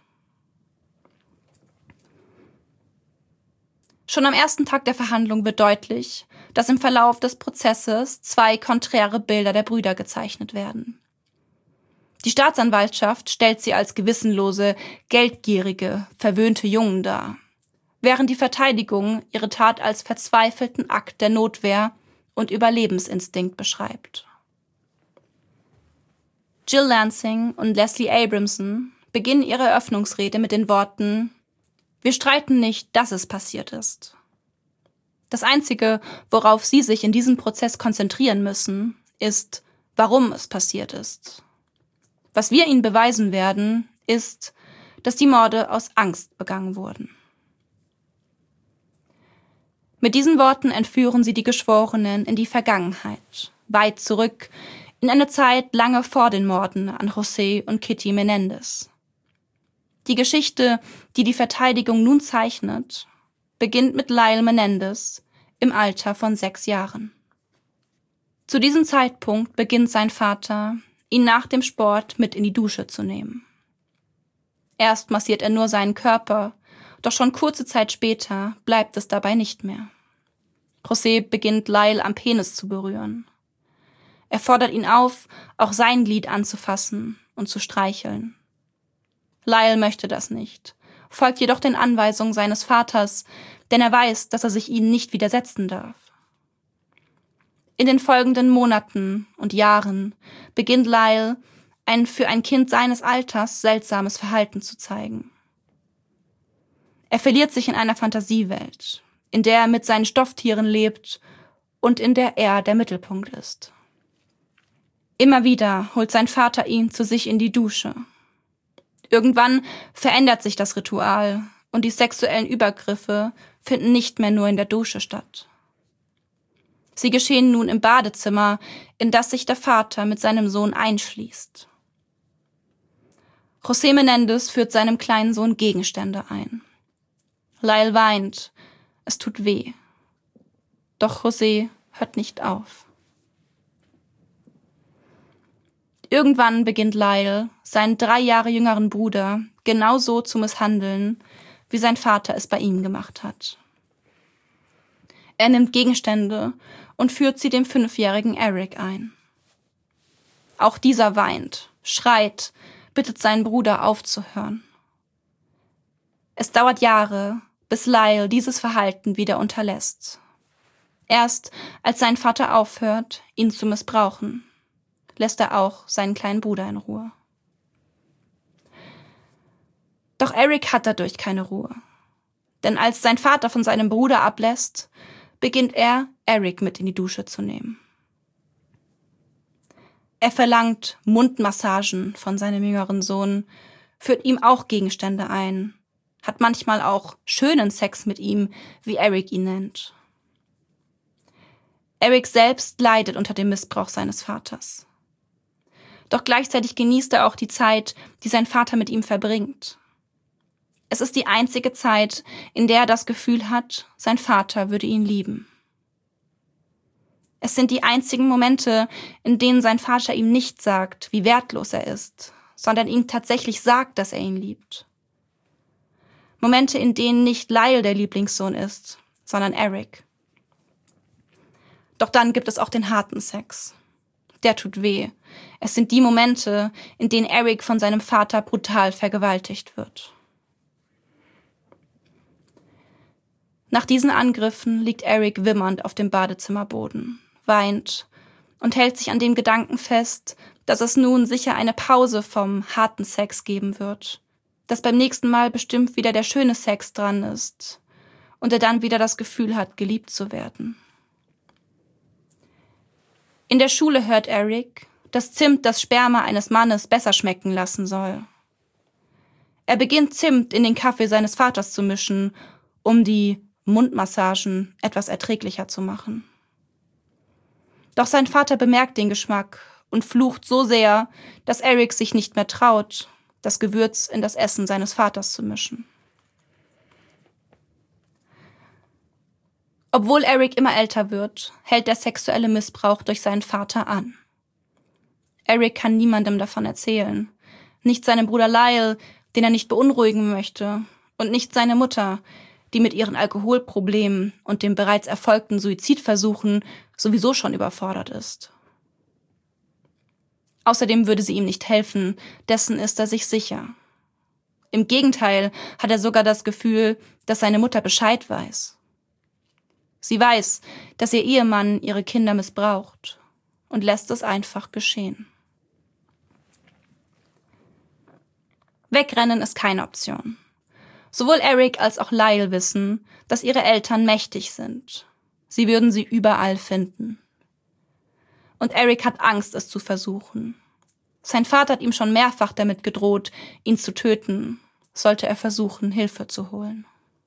Schon am ersten Tag der Verhandlung wird deutlich, dass im Verlauf des Prozesses 2 konträre Bilder der Brüder gezeichnet werden. Die Staatsanwaltschaft stellt sie als gewissenlose, geldgierige, verwöhnte Jungen dar, während die Verteidigung ihre Tat als verzweifelten Akt der Notwehr und Überlebensinstinkt beschreibt. Jill Lansing und Leslie Abramson beginnen ihre Eröffnungsrede mit den Worten: Wir streiten nicht, dass es passiert ist. Das Einzige, worauf sie sich in diesem Prozess konzentrieren müssen, ist, warum es passiert ist. Was wir ihnen beweisen werden, ist, dass die Morde aus Angst begangen wurden. Mit diesen Worten entführen sie die Geschworenen in die Vergangenheit, weit zurück, in eine Zeit lange vor den Morden an José und Kitty Menendez. Die Geschichte, die die Verteidigung nun zeichnet, beginnt mit Lyle Menendez im Alter von 6 Jahren. Zu diesem Zeitpunkt beginnt sein Vater, ihn nach dem Sport mit in die Dusche zu nehmen. Erst massiert er nur seinen Körper, doch schon kurze Zeit später bleibt es dabei nicht mehr. José beginnt Lyle am Penis zu berühren. Er fordert ihn auf, auch sein Glied anzufassen und zu streicheln. Lyle möchte das nicht, folgt jedoch den Anweisungen seines Vaters, denn er weiß, dass er sich ihnen nicht widersetzen darf. In den folgenden Monaten und Jahren beginnt Lyle, ein für ein Kind seines Alters seltsames Verhalten zu zeigen. Er verliert sich in einer Fantasiewelt, in der er mit seinen Stofftieren lebt und in der er der Mittelpunkt ist. Immer wieder holt sein Vater ihn zu sich in die Dusche. Irgendwann verändert sich das Ritual und die sexuellen Übergriffe finden nicht mehr nur in der Dusche statt. Sie geschehen nun im Badezimmer, in das sich der Vater mit seinem Sohn einschließt. José Menendez führt seinem kleinen Sohn Gegenstände ein. Lyle weint, es tut weh. Doch José hört nicht auf. Irgendwann beginnt Lyle, seinen 3 Jahre jüngeren Bruder genauso zu misshandeln, wie sein Vater es bei ihm gemacht hat. Er nimmt Gegenstände und führt sie dem 5-jährigen Eric ein. Auch dieser weint, schreit, bittet seinen Bruder aufzuhören. Es dauert Jahre, bis Lyle dieses Verhalten wieder unterlässt. Erst als sein Vater aufhört, ihn zu missbrauchen, lässt er auch seinen kleinen Bruder in Ruhe. Doch Eric hat dadurch keine Ruhe. Denn als sein Vater von seinem Bruder ablässt, beginnt er, Eric mit in die Dusche zu nehmen. Er verlangt Mundmassagen von seinem jüngeren Sohn, führt ihm auch Gegenstände ein, hat manchmal auch schönen Sex mit ihm, wie Eric ihn nennt. Eric selbst leidet unter dem Missbrauch seines Vaters. Doch gleichzeitig genießt er auch die Zeit, die sein Vater mit ihm verbringt. Es ist die einzige Zeit, in der er das Gefühl hat, sein Vater würde ihn lieben. Es sind die einzigen Momente, in denen sein Vater ihm nicht sagt, wie wertlos er ist, sondern ihm tatsächlich sagt, dass er ihn liebt. Momente, in denen nicht Lyle der Lieblingssohn ist, sondern Eric. Doch dann gibt es auch den harten Sex. Der tut weh. Es sind die Momente, in denen Eric von seinem Vater brutal vergewaltigt wird. Nach diesen Angriffen liegt Eric wimmernd auf dem Badezimmerboden, weint und hält sich an dem Gedanken fest, dass es nun sicher eine Pause vom harten Sex geben wird, dass beim nächsten Mal bestimmt wieder der schöne Sex dran ist und er dann wieder das Gefühl hat, geliebt zu werden. In der Schule hört Eric, dass Zimt das Sperma eines Mannes besser schmecken lassen soll. Er beginnt Zimt in den Kaffee seines Vaters zu mischen, um die Mundmassagen etwas erträglicher zu machen. Doch sein Vater bemerkt den Geschmack und flucht so sehr, dass Eric sich nicht mehr traut, das Gewürz in das Essen seines Vaters zu mischen. Obwohl Eric immer älter wird, hält der sexuelle Missbrauch durch seinen Vater an. Eric kann niemandem davon erzählen. Nicht seinem Bruder Lyle, den er nicht beunruhigen möchte, und nicht seine Mutter, die mit ihren Alkoholproblemen und dem bereits erfolgten Suizidversuchen sowieso schon überfordert ist. Außerdem würde sie ihm nicht helfen, dessen ist er sich sicher. Im Gegenteil hat er sogar das Gefühl, dass seine Mutter Bescheid weiß. Sie weiß, dass ihr Ehemann ihre Kinder missbraucht und lässt es einfach geschehen. Wegrennen ist keine Option. Sowohl Eric als auch Lyle wissen, dass ihre Eltern mächtig sind. Sie würden sie überall finden. Und Eric hat Angst, es zu versuchen. Sein Vater hat ihm schon mehrfach damit gedroht, ihn zu töten, sollte er versuchen, Hilfe zu holen.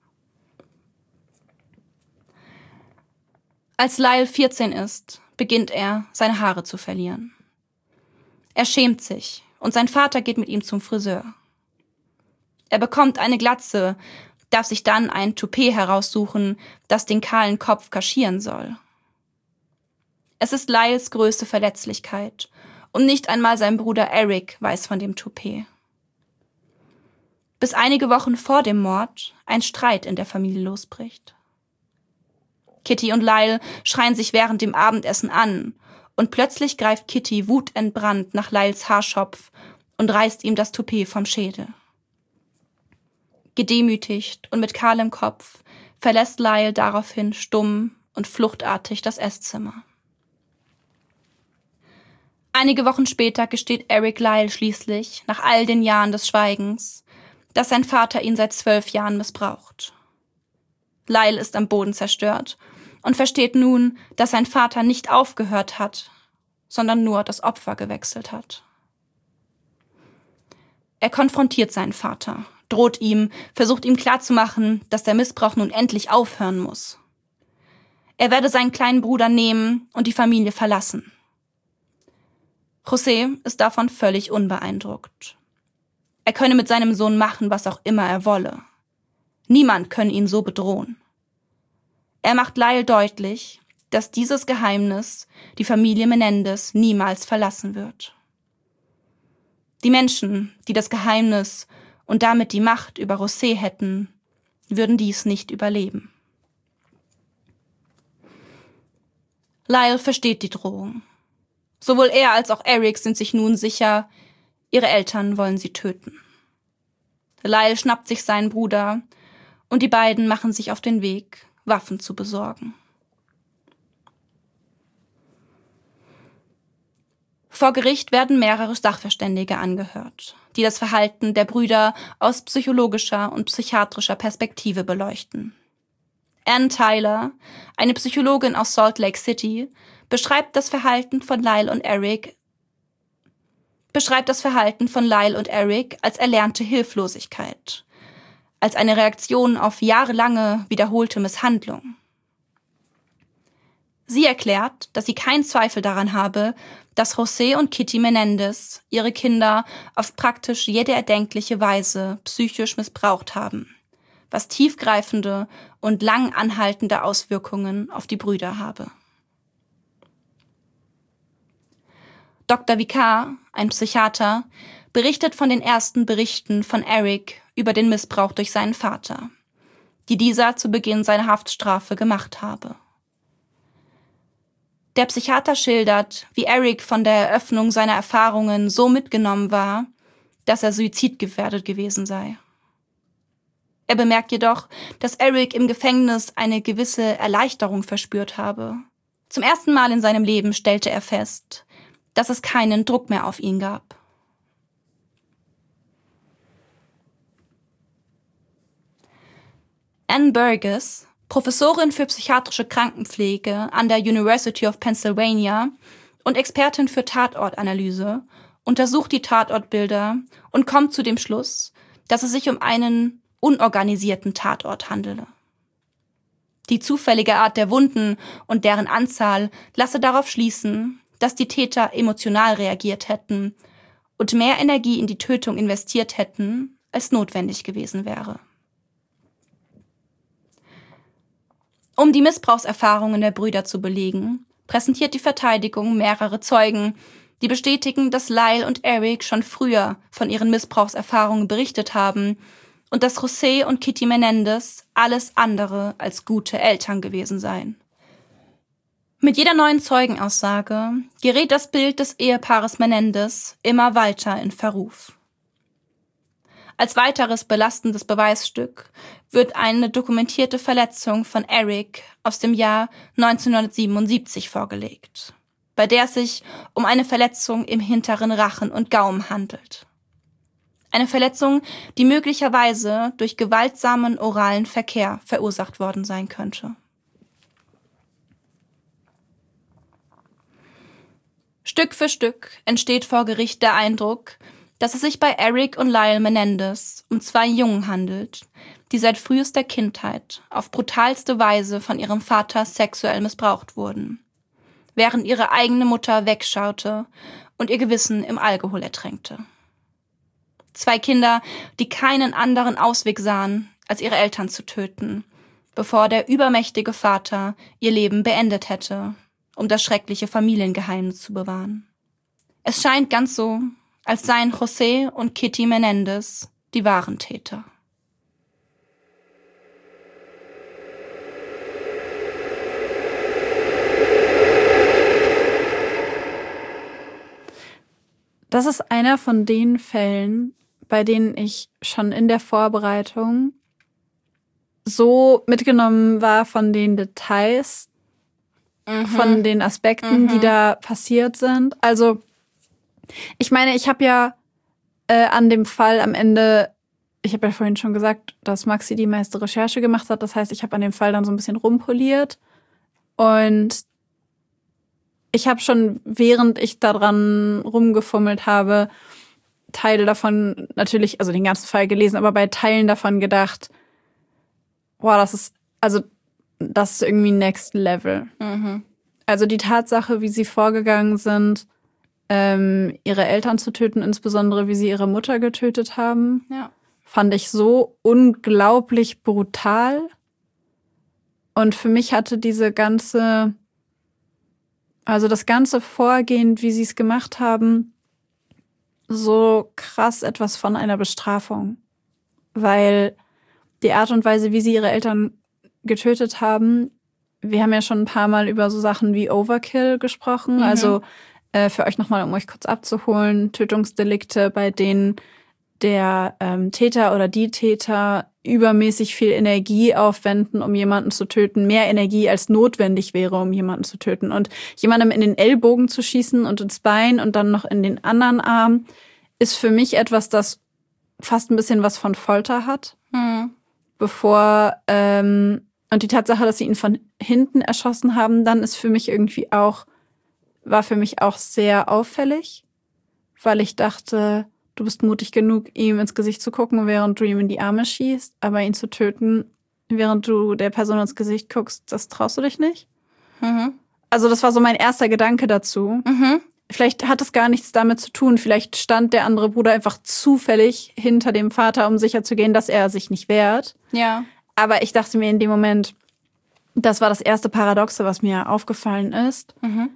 Als Lyle 14 ist, beginnt er, seine Haare zu verlieren. Er schämt sich und sein Vater geht mit ihm zum Friseur. Er bekommt eine Glatze, darf sich dann ein Toupet heraussuchen, das den kahlen Kopf kaschieren soll. Es ist Lyles größte Verletzlichkeit und nicht einmal sein Bruder Eric weiß von dem Toupet. Bis einige Wochen vor dem Mord ein Streit in der Familie losbricht. Kitty und Lyle schreien sich während dem Abendessen an und plötzlich greift Kitty wutentbrannt nach Lyles Haarschopf und reißt ihm das Toupet vom Schädel. Gedemütigt und mit kahlem Kopf verlässt Lyle daraufhin stumm und fluchtartig das Esszimmer. Einige Wochen später gesteht Eric Lyle schließlich, nach all den Jahren des Schweigens, dass sein Vater ihn seit 12 Jahren missbraucht. Lyle ist am Boden zerstört und versteht nun, dass sein Vater nicht aufgehört hat, sondern nur das Opfer gewechselt hat. Er konfrontiert seinen Vater, droht ihm, versucht ihm klarzumachen, dass der Missbrauch nun endlich aufhören muss. Er werde seinen kleinen Bruder nehmen und die Familie verlassen. José ist davon völlig unbeeindruckt. Er könne mit seinem Sohn machen, was auch immer er wolle. Niemand könne ihn so bedrohen. Er macht Lyle deutlich, dass dieses Geheimnis die Familie Menendez niemals verlassen wird. Die Menschen, die das Geheimnis und damit die Macht über José hätten, würden dies nicht überleben. Lyle versteht die Drohung. Sowohl er als auch Eric sind sich nun sicher, ihre Eltern wollen sie töten. Lyle schnappt sich seinen Bruder und die beiden machen sich auf den Weg, Waffen zu besorgen. Vor Gericht werden mehrere Sachverständige angehört, die das Verhalten der Brüder aus psychologischer und psychiatrischer Perspektive beleuchten. Ann Tyler, eine Psychologin aus Salt Lake City, beschreibt das Verhalten von Lyle und Eric als erlernte Hilflosigkeit, als eine Reaktion auf jahrelange wiederholte Misshandlung. Sie erklärt, dass sie keinen Zweifel daran habe, dass José und Kitty Menendez ihre Kinder auf praktisch jede erdenkliche Weise psychisch missbraucht haben, was tiefgreifende und lang anhaltende Auswirkungen auf die Brüder habe. Dr. Vicar, ein Psychiater, berichtet von den ersten Berichten von Eric über den Missbrauch durch seinen Vater, die dieser zu Beginn seiner Haftstrafe gemacht habe. Der Psychiater schildert, wie Eric von der Eröffnung seiner Erfahrungen so mitgenommen war, dass er suizidgefährdet gewesen sei. Er bemerkt jedoch, dass Eric im Gefängnis eine gewisse Erleichterung verspürt habe. Zum ersten Mal in seinem Leben stellte er fest, dass es keinen Druck mehr auf ihn gab. Ann Burgess, Professorin für psychiatrische Krankenpflege an der University of Pennsylvania und Expertin für Tatortanalyse, untersucht die Tatortbilder und kommt zu dem Schluss, dass es sich um einen unorganisierten Tatort handele. Die zufällige Art der Wunden und deren Anzahl lasse darauf schließen, dass die Täter emotional reagiert hätten und mehr Energie in die Tötung investiert hätten, als notwendig gewesen wäre. Um die Missbrauchserfahrungen der Brüder zu belegen, präsentiert die Verteidigung mehrere Zeugen, die bestätigen, dass Lyle und Eric schon früher von ihren Missbrauchserfahrungen berichtet haben und dass José und Kitty Menendez alles andere als gute Eltern gewesen seien. Mit jeder neuen Zeugenaussage gerät das Bild des Ehepaares Menendez immer weiter in Verruf. Als weiteres belastendes Beweisstück wird eine dokumentierte Verletzung von Eric aus dem Jahr 1977 vorgelegt, bei der es sich um eine Verletzung im hinteren Rachen und Gaumen handelt. Eine Verletzung, die möglicherweise durch gewaltsamen oralen Verkehr verursacht worden sein könnte. Stück für Stück entsteht vor Gericht der Eindruck, dass es sich bei Eric und Lyle Menendez um 2 Jungen handelt, die seit frühester Kindheit auf brutalste Weise von ihrem Vater sexuell missbraucht wurden, während ihre eigene Mutter wegschaute und ihr Gewissen im Alkohol ertränkte. 2 Kinder, die keinen anderen Ausweg sahen, als ihre Eltern zu töten, bevor der übermächtige Vater ihr Leben beendet hätte, um das schreckliche Familiengeheimnis zu bewahren. Es scheint ganz so, als seien José und Kitty Menendez die wahren Täter. Das ist einer von den Fällen, bei denen ich schon in der Vorbereitung so mitgenommen war von den Details, von den Aspekten, die da passiert sind. Also, ich meine, ich habe ja an dem Fall am Ende, ich habe ja vorhin schon gesagt, dass Maxi die meiste Recherche gemacht hat. Das heißt, ich habe an dem Fall dann so ein bisschen rumpoliert. Und ich habe schon, während ich daran rumgefummelt habe, Teile davon natürlich, also den ganzen Fall gelesen, aber bei Teilen davon gedacht, boah, das ist irgendwie next level. Also die Tatsache, wie sie vorgegangen sind, ihre Eltern zu töten, insbesondere wie sie ihre Mutter getötet haben, fand ich so unglaublich brutal. Und für mich hatte das ganze Vorgehen, wie sie es gemacht haben, so krass etwas von einer Bestrafung. Weil die Art und Weise, wie sie ihre Eltern getötet haben, wir haben ja schon ein paar Mal über so Sachen wie Overkill gesprochen. Also für euch nochmal, um euch kurz abzuholen, Tötungsdelikte, bei denen der Täter oder die Täter übermäßig viel Energie aufwenden, um jemanden zu töten, mehr Energie als notwendig wäre, um jemanden zu töten. Und jemandem in den Ellbogen zu schießen und ins Bein und dann noch in den anderen Arm, ist für mich etwas, das fast ein bisschen was von Folter hat. Und die Tatsache, dass sie ihn von hinten erschossen haben, dann ist war für mich auch sehr auffällig, weil ich dachte, du bist mutig genug, ihm ins Gesicht zu gucken, während du ihm in die Arme schießt, aber ihn zu töten, während du der Person ins Gesicht guckst, das traust du dich nicht. Also das war so mein erster Gedanke dazu. Vielleicht hat es gar nichts damit zu tun. Vielleicht stand der andere Bruder einfach zufällig hinter dem Vater, um sicherzugehen, dass er sich nicht wehrt. Ja. Aber ich dachte mir in dem Moment, das war das erste Paradoxe, was mir aufgefallen ist,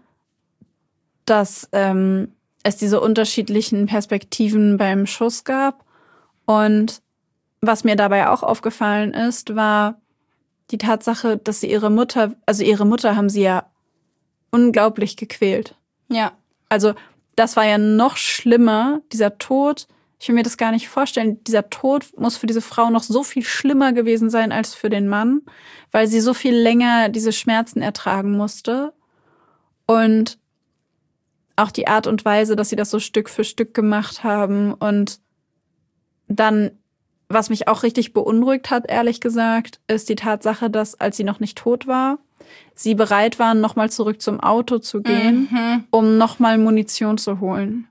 dass es diese unterschiedlichen Perspektiven beim Schuss gab. Und was mir dabei auch aufgefallen ist, war die Tatsache, dass sie ihre Mutter haben sie ja unglaublich gequält. Ja. Also das war ja noch schlimmer, dieser Tod. Ich will mir das gar nicht vorstellen. Dieser Tod muss für diese Frau noch so viel schlimmer gewesen sein als für den Mann, weil sie so viel länger diese Schmerzen ertragen musste. Und auch die Art und Weise, dass sie das so Stück für Stück gemacht haben. Und dann, was mich auch richtig beunruhigt hat, ehrlich gesagt, ist die Tatsache, dass, als sie noch nicht tot war, sie bereit waren, nochmal zurück zum Auto zu gehen, um nochmal Munition zu holen.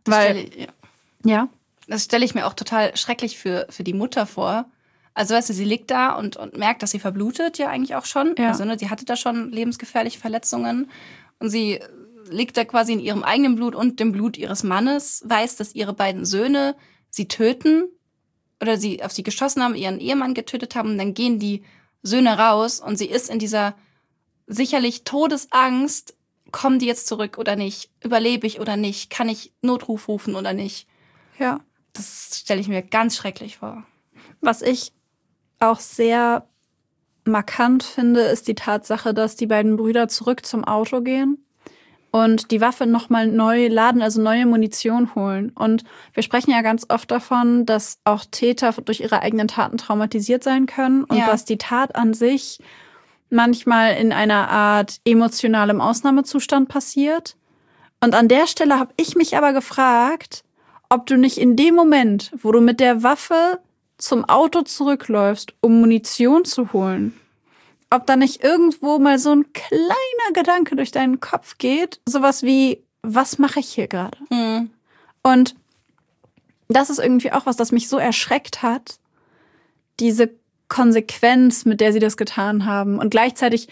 Das stelle ich mir auch total schrecklich für die Mutter vor. Also weißt du, sie liegt da und merkt, dass sie verblutet, ja eigentlich auch schon. Ja. Also sie hatte da schon lebensgefährliche Verletzungen. Und sie liegt da quasi in ihrem eigenen Blut und dem Blut ihres Mannes, weiß, dass ihre beiden Söhne sie töten oder sie auf sie geschossen haben, ihren Ehemann getötet haben. Und dann gehen die Söhne raus und sie ist in dieser sicherlich Todesangst. Kommen die jetzt zurück oder nicht? Überlebe ich oder nicht? Kann ich Notruf rufen oder nicht? Ja. Das stelle ich mir ganz schrecklich vor. Was ich auch sehr markant finde, ist die Tatsache, dass die beiden Brüder zurück zum Auto gehen und die Waffe nochmal neu laden, also neue Munition holen. Und wir sprechen ja ganz oft davon, dass auch Täter durch ihre eigenen Taten traumatisiert sein können und dass die Tat an sich manchmal in einer Art emotionalem Ausnahmezustand passiert. Und an der Stelle habe ich mich aber gefragt, ob du nicht in dem Moment, wo du mit der Waffe zum Auto zurückläufst, um Munition zu holen, ob da nicht irgendwo mal so ein kleiner Gedanke durch deinen Kopf geht, sowas wie, was mache ich hier gerade? Und das ist irgendwie auch was, das mich so erschreckt hat, diese Konsequenz, mit der sie das getan haben. Und gleichzeitig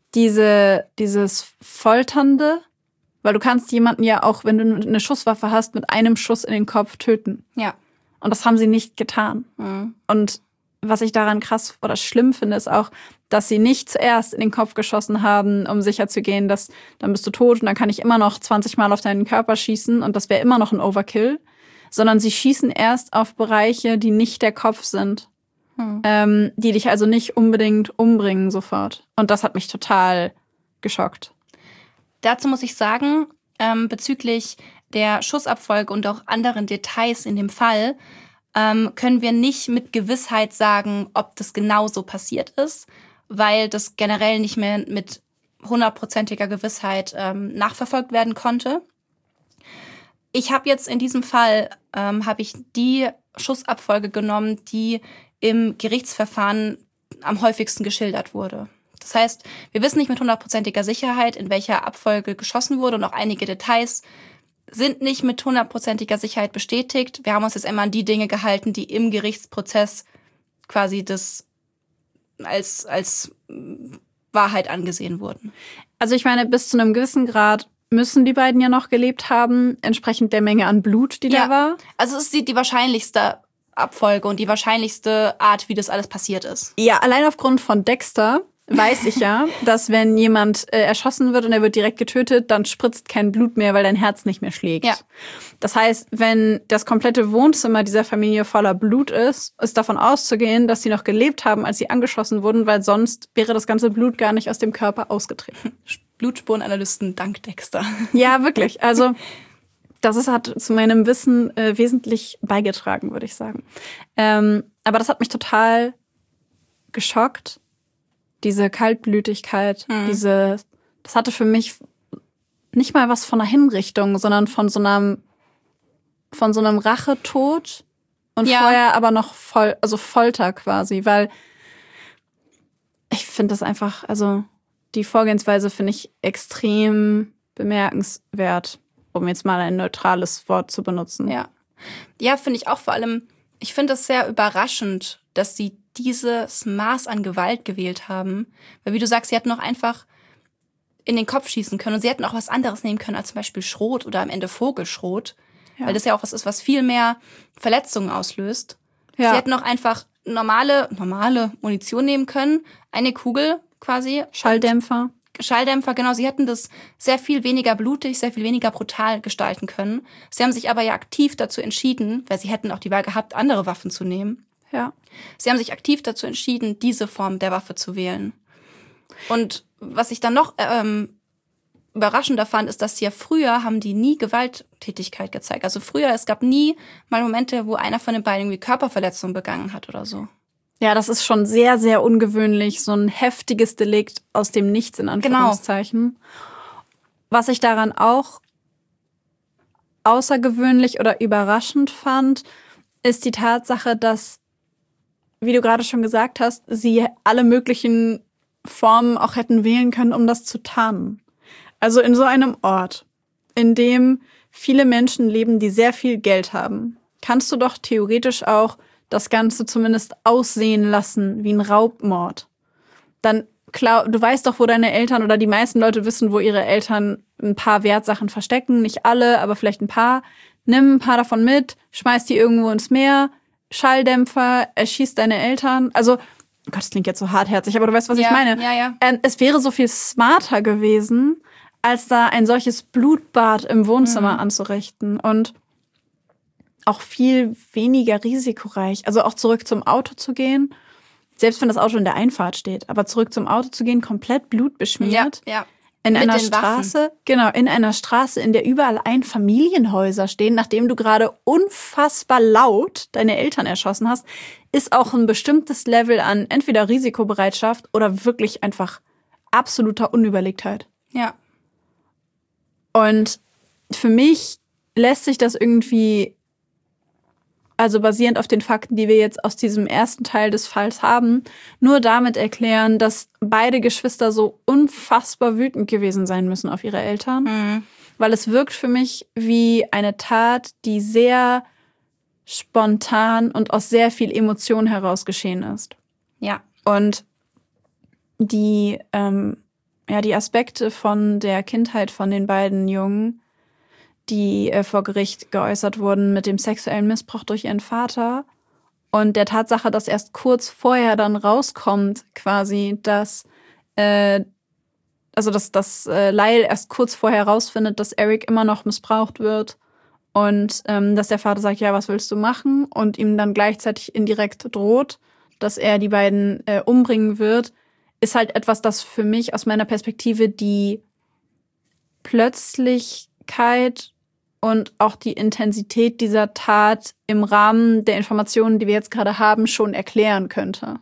dieses Folternde, weil du kannst jemanden ja auch, wenn du eine Schusswaffe hast, mit einem Schuss in den Kopf töten. Ja. Und das haben sie nicht getan. Und was ich daran krass oder schlimm finde, ist auch, dass sie nicht zuerst in den Kopf geschossen haben, um sicherzugehen, dass dann bist du tot und dann kann ich immer noch 20 Mal auf deinen Körper schießen und das wäre immer noch ein Overkill. Sondern sie schießen erst auf Bereiche, die nicht der Kopf sind. Die dich also nicht unbedingt umbringen sofort. Und das hat mich total geschockt. Dazu muss ich sagen, bezüglich der Schussabfolge und auch anderen Details in dem Fall, können wir nicht mit Gewissheit sagen, ob das genau so passiert ist, weil das generell nicht mehr mit 100%iger Gewissheit nachverfolgt werden konnte. Ich habe jetzt in diesem Fall habe ich die Schussabfolge genommen, die im Gerichtsverfahren am häufigsten geschildert wurde. Das heißt, wir wissen nicht mit 100%iger Sicherheit, in welcher Abfolge geschossen wurde und auch einige Details sind nicht mit 100%iger Sicherheit bestätigt. Wir haben uns jetzt immer an die Dinge gehalten, die im Gerichtsprozess quasi das als Wahrheit angesehen wurden. Also ich meine, bis zu einem gewissen Grad müssen die beiden ja noch gelebt haben, entsprechend der Menge an Blut, die da war. Also es ist die wahrscheinlichste Abfolge und die wahrscheinlichste Art, wie das alles passiert ist. Ja, allein aufgrund von Dexter weiß ich ja, dass wenn jemand erschossen wird und er wird direkt getötet, dann spritzt kein Blut mehr, weil dein Herz nicht mehr schlägt. Ja. Das heißt, wenn das komplette Wohnzimmer dieser Familie voller Blut ist davon auszugehen, dass sie noch gelebt haben, als sie angeschossen wurden, weil sonst wäre das ganze Blut gar nicht aus dem Körper ausgetreten. Blutspurenanalysten dank Dexter. Ja, wirklich. Also hat zu meinem Wissen wesentlich beigetragen, würde ich sagen. Aber das hat mich total geschockt. Diese Kaltblütigkeit, das hatte für mich nicht mal was von einer Hinrichtung, sondern von so einem Rachetod und vorher aber noch Folter quasi, weil ich finde das einfach, also die Vorgehensweise finde ich extrem bemerkenswert, um jetzt mal ein neutrales Wort zu benutzen. Ja, finde ich auch vor allem, ich finde es sehr überraschend, dass sie dieses Maß an Gewalt gewählt haben. Weil wie du sagst, sie hätten auch einfach in den Kopf schießen können und sie hätten auch was anderes nehmen können als zum Beispiel Schrot oder am Ende Vogelschrot. Ja. Weil das ja auch was ist, was viel mehr Verletzungen auslöst. Ja. Sie hätten auch einfach normale Munition nehmen können. Eine Kugel quasi. Schalldämpfer, genau. Sie hätten das sehr viel weniger blutig, sehr viel weniger brutal gestalten können. Sie haben sich aber ja aktiv dazu entschieden, weil sie hätten auch die Wahl gehabt, andere Waffen zu nehmen. Ja. Sie haben sich aktiv dazu entschieden, diese Form der Waffe zu wählen. Und was ich dann noch überraschender fand, ist, dass früher haben die nie Gewalttätigkeit gezeigt. Also früher, es gab nie mal Momente, wo einer von den beiden irgendwie Körperverletzungen begangen hat oder so. Ja, das ist schon sehr, sehr ungewöhnlich. So ein heftiges Delikt aus dem Nichts, in Anführungszeichen. Genau. Was ich daran auch außergewöhnlich oder überraschend fand, ist die Tatsache, dass, wie du gerade schon gesagt hast, sie alle möglichen Formen auch hätten wählen können, um das zu tarnen. Also in so einem Ort, in dem viele Menschen leben, die sehr viel Geld haben, kannst du doch theoretisch auch das Ganze zumindest aussehen lassen wie ein Raubmord. Dann, klar, du weißt doch, wo deine Eltern oder die meisten Leute wissen, wo ihre Eltern ein paar Wertsachen verstecken. Nicht alle, aber vielleicht ein paar. Nimm ein paar davon mit, schmeiß die irgendwo ins Meer, Schalldämpfer, erschießt deine Eltern. Also, Gott, das klingt jetzt so hartherzig, aber du weißt, was ich meine. Ja. Es wäre so viel smarter gewesen, als da ein solches Blutbad im Wohnzimmer anzurichten. Und auch viel weniger risikoreich. Also auch zurück zum Auto zu gehen, selbst wenn das Auto in der Einfahrt steht, aber zurück zum Auto zu gehen, komplett blutbeschmiert. Ja. In einer Straße, in einer Straße, in der überall Einfamilienhäuser stehen, nachdem du gerade unfassbar laut deine Eltern erschossen hast, ist auch ein bestimmtes Level an entweder Risikobereitschaft oder wirklich einfach absoluter Unüberlegtheit. Ja. Und für mich lässt sich das irgendwie, also basierend auf den Fakten, die wir jetzt aus diesem ersten Teil des Falls haben, nur damit erklären, dass beide Geschwister so unfassbar wütend gewesen sein müssen auf ihre Eltern. weil es wirkt für mich wie eine Tat, die sehr spontan und aus sehr viel Emotion heraus geschehen ist. Ja. Und die Aspekte von der Kindheit von den beiden Jungen, die vor Gericht geäußert wurden mit dem sexuellen Missbrauch durch ihren Vater und der Tatsache, dass erst kurz vorher dann rauskommt, quasi, dass Lyle erst kurz vorher rausfindet, dass Eric immer noch missbraucht wird und dass der Vater sagt, ja, was willst du machen? Und ihm dann gleichzeitig indirekt droht, dass er die beiden umbringen wird, ist halt etwas, das für mich aus meiner Perspektive die Plötzlichkeit und auch die Intensität dieser Tat im Rahmen der Informationen, die wir jetzt gerade haben, schon erklären könnte.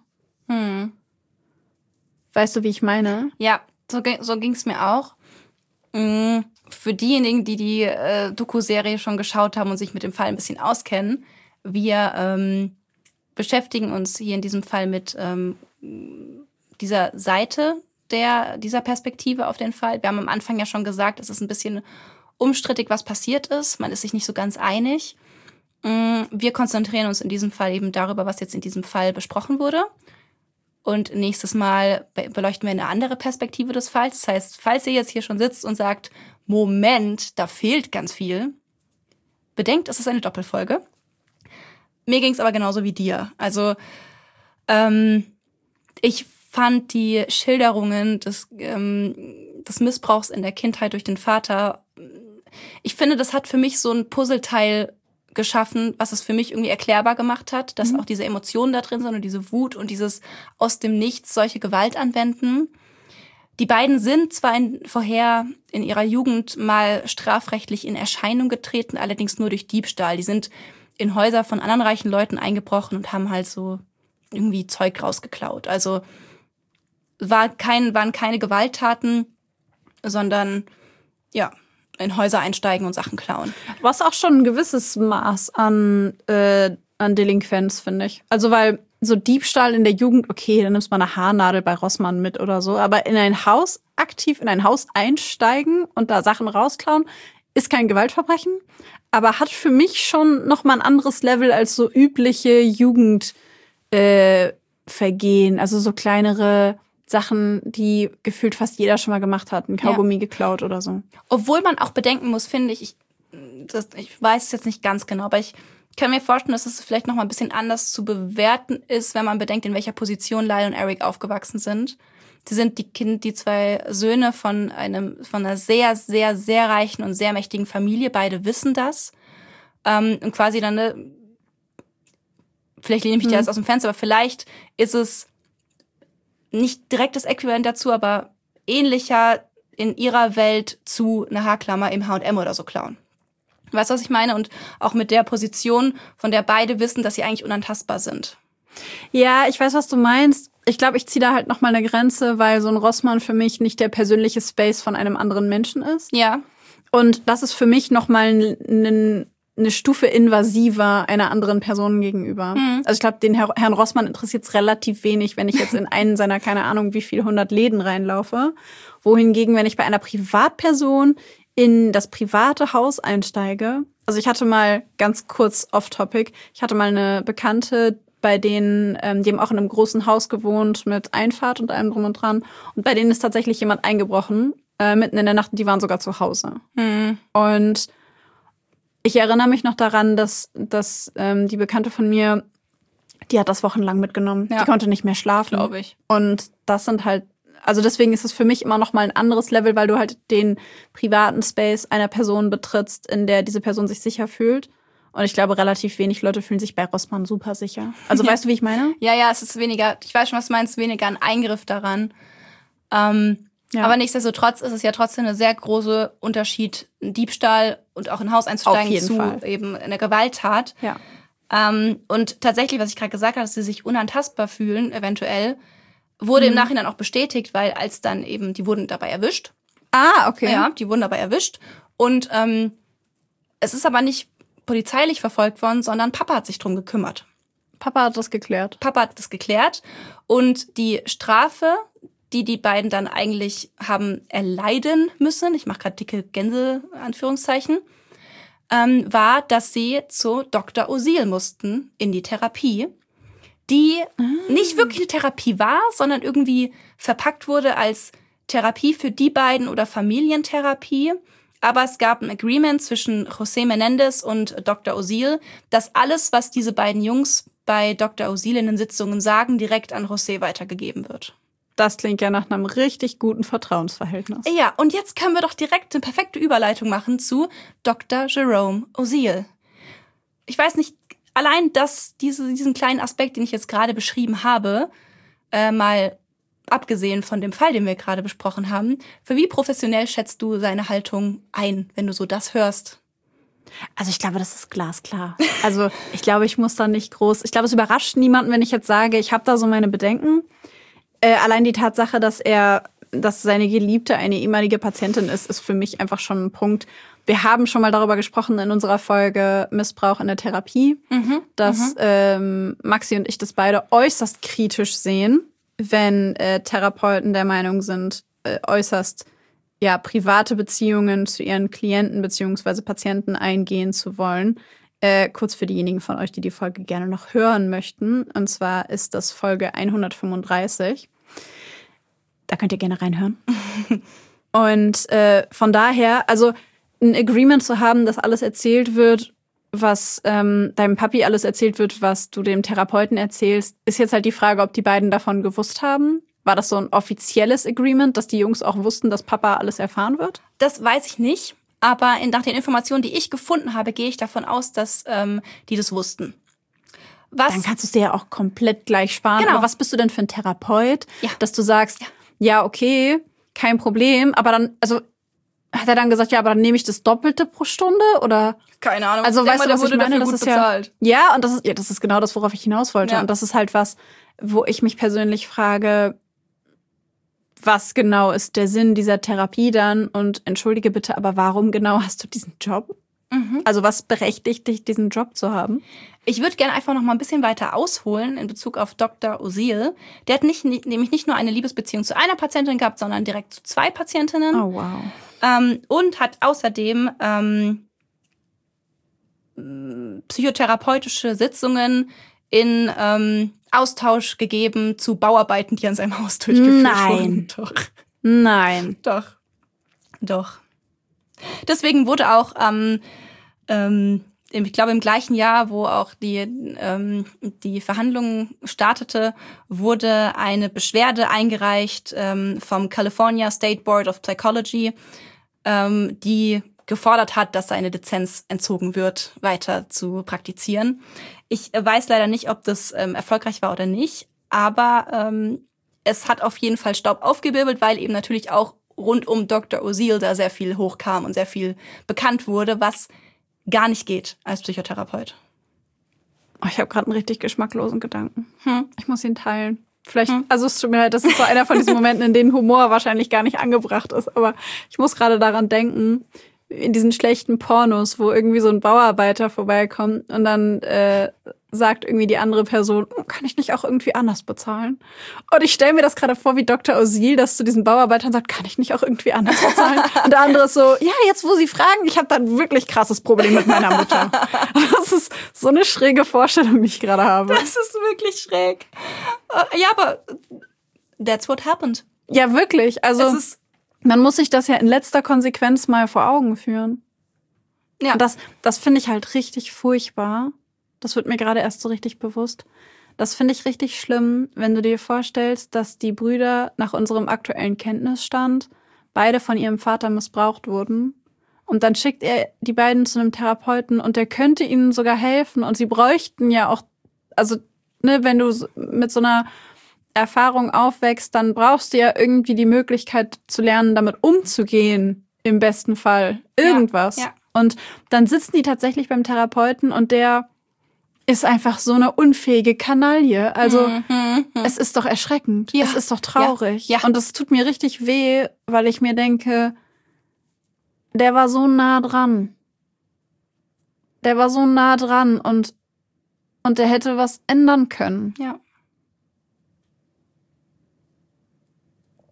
Weißt du, wie ich meine? Ja, so ging's mir auch. Für diejenigen, die die Doku-Serie schon geschaut haben und sich mit dem Fall ein bisschen auskennen, wir beschäftigen uns hier in diesem Fall mit dieser Seite dieser Perspektive auf den Fall. Wir haben am Anfang ja schon gesagt, es ist ein bisschen umstrittig, was passiert ist. Man ist sich nicht so ganz einig. Wir konzentrieren uns in diesem Fall eben darüber, was jetzt in diesem Fall besprochen wurde. Und nächstes Mal beleuchten wir eine andere Perspektive des Falls. Das heißt, falls ihr jetzt hier schon sitzt und sagt, Moment, da fehlt ganz viel, bedenkt, es ist eine Doppelfolge. Mir ging es aber genauso wie dir. Also ich fand die Schilderungen des Missbrauchs in der Kindheit durch den Vater, ich finde, das hat für mich so ein Puzzleteil geschaffen, was es für mich irgendwie erklärbar gemacht hat, dass auch diese Emotionen da drin sind und diese Wut und dieses aus dem Nichts solche Gewalt anwenden. Die beiden sind zwar vorher in ihrer Jugend mal strafrechtlich in Erscheinung getreten, allerdings nur durch Diebstahl. Die sind in Häuser von anderen reichen Leuten eingebrochen und haben halt so irgendwie Zeug rausgeklaut. Also waren keine Gewalttaten, sondern ja, in Häuser einsteigen und Sachen klauen. Was auch schon ein gewisses Maß an Delinquenz, finde ich. Also weil so Diebstahl in der Jugend, okay, dann nimmst du mal eine Haarnadel bei Rossmann mit oder so, aber aktiv in ein Haus einsteigen und da Sachen rausklauen, ist kein Gewaltverbrechen, aber hat für mich schon noch mal ein anderes Level als so übliche Jugendvergehen, also so kleinere Sachen, die gefühlt fast jeder schon mal gemacht hat, ein Kaugummi geklaut oder so. Obwohl man auch bedenken muss, finde ich weiß es jetzt nicht ganz genau, aber ich kann mir vorstellen, dass es vielleicht noch mal ein bisschen anders zu bewerten ist, wenn man bedenkt, in welcher Position Lyle und Eric aufgewachsen sind. Sie sind die zwei Söhne von einer sehr, sehr, sehr reichen und sehr mächtigen Familie. Beide wissen das. Und quasi dann, vielleicht lehne ich mich da jetzt aus dem Fenster, aber vielleicht ist es nicht direkt das Äquivalent dazu, aber ähnlicher in ihrer Welt zu einer Haarklammer im H&M oder so klauen. Weißt du, was ich meine? Und auch mit der Position, von der beide wissen, dass sie eigentlich unantastbar sind. Ja, ich weiß, was du meinst. Ich glaube, ich ziehe da halt noch mal eine Grenze, weil so ein Rossmann für mich nicht der persönliche Space von einem anderen Menschen ist. Ja. Und das ist für mich noch mal eine Stufe invasiver einer anderen Person gegenüber. Also ich glaube, den Herrn Rossmann interessiert es relativ wenig, wenn ich jetzt in einen seiner, keine Ahnung, wie viel 100 Läden reinlaufe. Wohingegen, wenn ich bei einer Privatperson in das private Haus einsteige, also ich hatte mal ganz kurz off-topic, ich hatte mal eine Bekannte, bei denen, die haben auch in einem großen Haus gewohnt mit Einfahrt und allem drum und dran. Und bei denen ist tatsächlich jemand eingebrochen, mitten in der Nacht, und die waren sogar zu Hause. Und ich erinnere mich noch daran, dass die Bekannte von mir, die hat das wochenlang mitgenommen. Ja. Die konnte nicht mehr schlafen. Glaube ich. Und das sind halt, also deswegen ist es für mich immer noch mal ein anderes Level, weil du halt den privaten Space einer Person betrittst, in der diese Person sich sicher fühlt. Und ich glaube, relativ wenig Leute fühlen sich bei Rossmann super sicher. Also weißt du, wie ich meine? Ja, es ist weniger, ich weiß schon, was du meinst, weniger ein Eingriff daran. Ja. Aber nichtsdestotrotz ist es ja trotzdem ein sehr großer Unterschied, ein Diebstahl und auch in ein Haus einzusteigen zu Fall. Eben eine Gewalttat. Ja. Und tatsächlich, was ich gerade gesagt habe, dass sie sich unantastbar fühlen, eventuell, wurde im Nachhinein auch bestätigt, weil als dann eben, die wurden dabei erwischt. Ah, okay. Ja, die wurden dabei erwischt. Und es ist aber nicht polizeilich verfolgt worden, sondern Papa hat sich drum gekümmert. Papa hat das geklärt. Und die Strafe, die beiden dann eigentlich haben erleiden müssen, ich mache gerade dicke Gänse, Anführungszeichen, war, dass sie zu Dr. Osil mussten in die Therapie, die nicht wirklich eine Therapie war, sondern irgendwie verpackt wurde als Therapie für die beiden oder Familientherapie. Aber es gab ein Agreement zwischen José Menendez und Dr. Osil, dass alles, was diese beiden Jungs bei Dr. Osil in den Sitzungen sagen, direkt an José weitergegeben wird. Das klingt ja nach einem richtig guten Vertrauensverhältnis. Ja, und jetzt können wir doch direkt eine perfekte Überleitung machen zu Dr. Jerome Osil. Ich weiß nicht, allein diesen kleinen Aspekt, den ich jetzt gerade beschrieben habe, mal abgesehen von dem Fall, den wir gerade besprochen haben, für wie professionell schätzt du seine Haltung ein, wenn du so das hörst? Also ich glaube, das ist glasklar. Also ich glaube, ich muss da nicht groß... Ich glaube, es überrascht niemanden, wenn ich jetzt sage, ich habe da so meine Bedenken. Allein die Tatsache, dass seine Geliebte eine ehemalige Patientin ist für mich einfach schon ein Punkt. Wir haben schon mal darüber gesprochen in unserer Folge Missbrauch in der Therapie, dass Maxi und ich das beide äußerst kritisch sehen, wenn Therapeuten der Meinung sind, äußerst private Beziehungen zu ihren Klienten bzw. Patienten eingehen zu wollen. Kurz für diejenigen von euch, die Folge gerne noch hören möchten. Und zwar ist das Folge 135. Da könnt ihr gerne reinhören. Und von daher, also ein Agreement zu haben, dass alles erzählt wird, was deinem Papi alles erzählt wird, was du dem Therapeuten erzählst, ist jetzt halt die Frage, ob die beiden davon gewusst haben. War das so ein offizielles Agreement, dass die Jungs auch wussten, dass Papa alles erfahren wird? Das weiß ich nicht. Aber nach den Informationen, die ich gefunden habe, gehe ich davon aus, dass die das wussten. Dann kannst du es dir ja auch komplett gleich sparen. Genau. Aber was bist du denn für ein Therapeut, dass du sagst, ja, okay, kein Problem. Aber dann, also hat er dann gesagt, ja, aber dann nehme ich das Doppelte pro Stunde? Oder? Keine Ahnung. Also weißt du, was ich meine? Das ist bezahlt. Ja, und das ist genau das, worauf ich hinaus wollte. Ja. Und das ist halt was, wo ich mich persönlich frage, was genau ist der Sinn dieser Therapie dann? Und entschuldige bitte, aber warum genau hast du diesen Job? Also was berechtigt dich, diesen Job zu haben? Ich würde gerne einfach noch mal ein bisschen weiter ausholen in Bezug auf Dr. Osil. Der hat nämlich nicht nur eine Liebesbeziehung zu einer Patientin gehabt, sondern direkt zu 2 Patientinnen. Oh, wow. Und hat außerdem psychotherapeutische Sitzungen in Austausch gegeben zu Bauarbeiten, die an seinem Haus durchgeführt wurden. Doch. Nein. Doch. Deswegen wurde auch ich glaube im gleichen Jahr, wo auch die Verhandlung startete, wurde eine Beschwerde eingereicht vom California State Board of Psychology, die gefordert hat, dass seine Lizenz entzogen wird, weiter zu praktizieren. Ich weiß leider nicht, ob das erfolgreich war oder nicht, aber es hat auf jeden Fall Staub aufgewirbelt, weil eben natürlich auch rund um Dr. Osil da sehr viel hochkam und sehr viel bekannt wurde, was gar nicht geht als Psychotherapeut. Oh, ich habe gerade einen richtig geschmacklosen Gedanken. Ich muss ihn teilen. Vielleicht, also es tut mir leid, das ist so einer von diesen Momenten, in denen Humor wahrscheinlich gar nicht angebracht ist, aber ich muss gerade daran denken, in diesen schlechten Pornos, wo irgendwie so ein Bauarbeiter vorbeikommt und dann sagt irgendwie die andere Person, kann ich nicht auch irgendwie anders bezahlen? Und ich stelle mir das gerade vor, wie Dr. Osil, das zu diesen Bauarbeitern sagt, kann ich nicht auch irgendwie anders bezahlen? Und der andere ist so, ja, jetzt wo Sie fragen, ich habe da ein wirklich krasses Problem mit meiner Mutter. Das ist so eine schräge Vorstellung, die ich gerade habe. Das ist wirklich schräg. Ja, aber that's what happened. Ja, wirklich. Also man muss sich das ja in letzter Konsequenz mal vor Augen führen. Ja. Und das finde ich halt richtig furchtbar. Das wird mir gerade erst so richtig bewusst. Das finde ich richtig schlimm, wenn du dir vorstellst, dass die Brüder nach unserem aktuellen Kenntnisstand beide von ihrem Vater missbraucht wurden. Und dann schickt er die beiden zu einem Therapeuten und der könnte ihnen sogar helfen. Und sie bräuchten ja auch, also ne, wenn du mit so einer Erfahrung aufwächst, dann brauchst du ja irgendwie die Möglichkeit zu lernen, damit umzugehen, im besten Fall. Irgendwas. Ja. Und dann sitzen die tatsächlich beim Therapeuten und der ist einfach so eine unfähige Kanaille. Also es ist doch erschreckend. Ja. Es ist doch traurig. Ja. Und es tut mir richtig weh, weil ich mir denke, der war so nah dran. Der war so nah dran und der hätte was ändern können. Ja.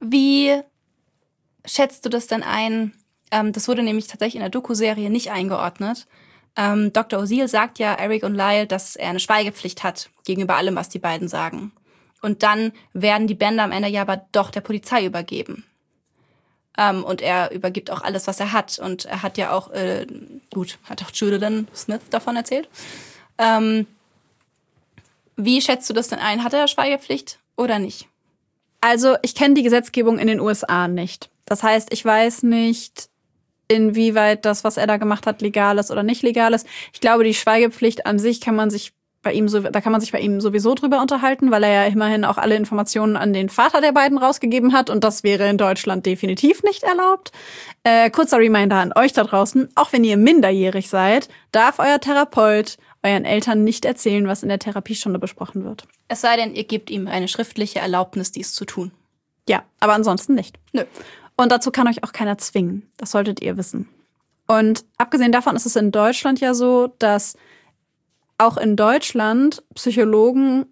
Wie schätzt du das denn ein? Das wurde nämlich tatsächlich in der Doku-Serie nicht eingeordnet. Dr. Oziel sagt ja Eric und Lyle, dass er eine Schweigepflicht hat gegenüber allem, was die beiden sagen. Und dann werden die Bänder am Ende ja aber doch der Polizei übergeben. Und er übergibt auch alles, was er hat. Und er hat ja auch, hat auch Julian Smith davon erzählt. Wie schätzt du das denn ein? Hat er Schweigepflicht oder nicht? Also ich kenne die Gesetzgebung in den USA nicht. Das heißt, ich weiß nicht, inwieweit das, was er da gemacht hat, legal ist oder nicht legal ist. Ich glaube, die Schweigepflicht an sich kann man sich bei ihm sowieso drüber unterhalten, weil er ja immerhin auch alle Informationen an den Vater der beiden rausgegeben hat und das wäre in Deutschland definitiv nicht erlaubt. Kurzer Reminder an euch da draußen, auch wenn ihr minderjährig seid, darf euer Therapeut euren Eltern nicht erzählen, was in der Therapiestunde besprochen wird. Es sei denn, ihr gebt ihm eine schriftliche Erlaubnis, dies zu tun. Ja, aber ansonsten nicht. Nö. Und dazu kann euch auch keiner zwingen. Das solltet ihr wissen. Und abgesehen davon ist es in Deutschland ja so, dass auch in Deutschland Psychologen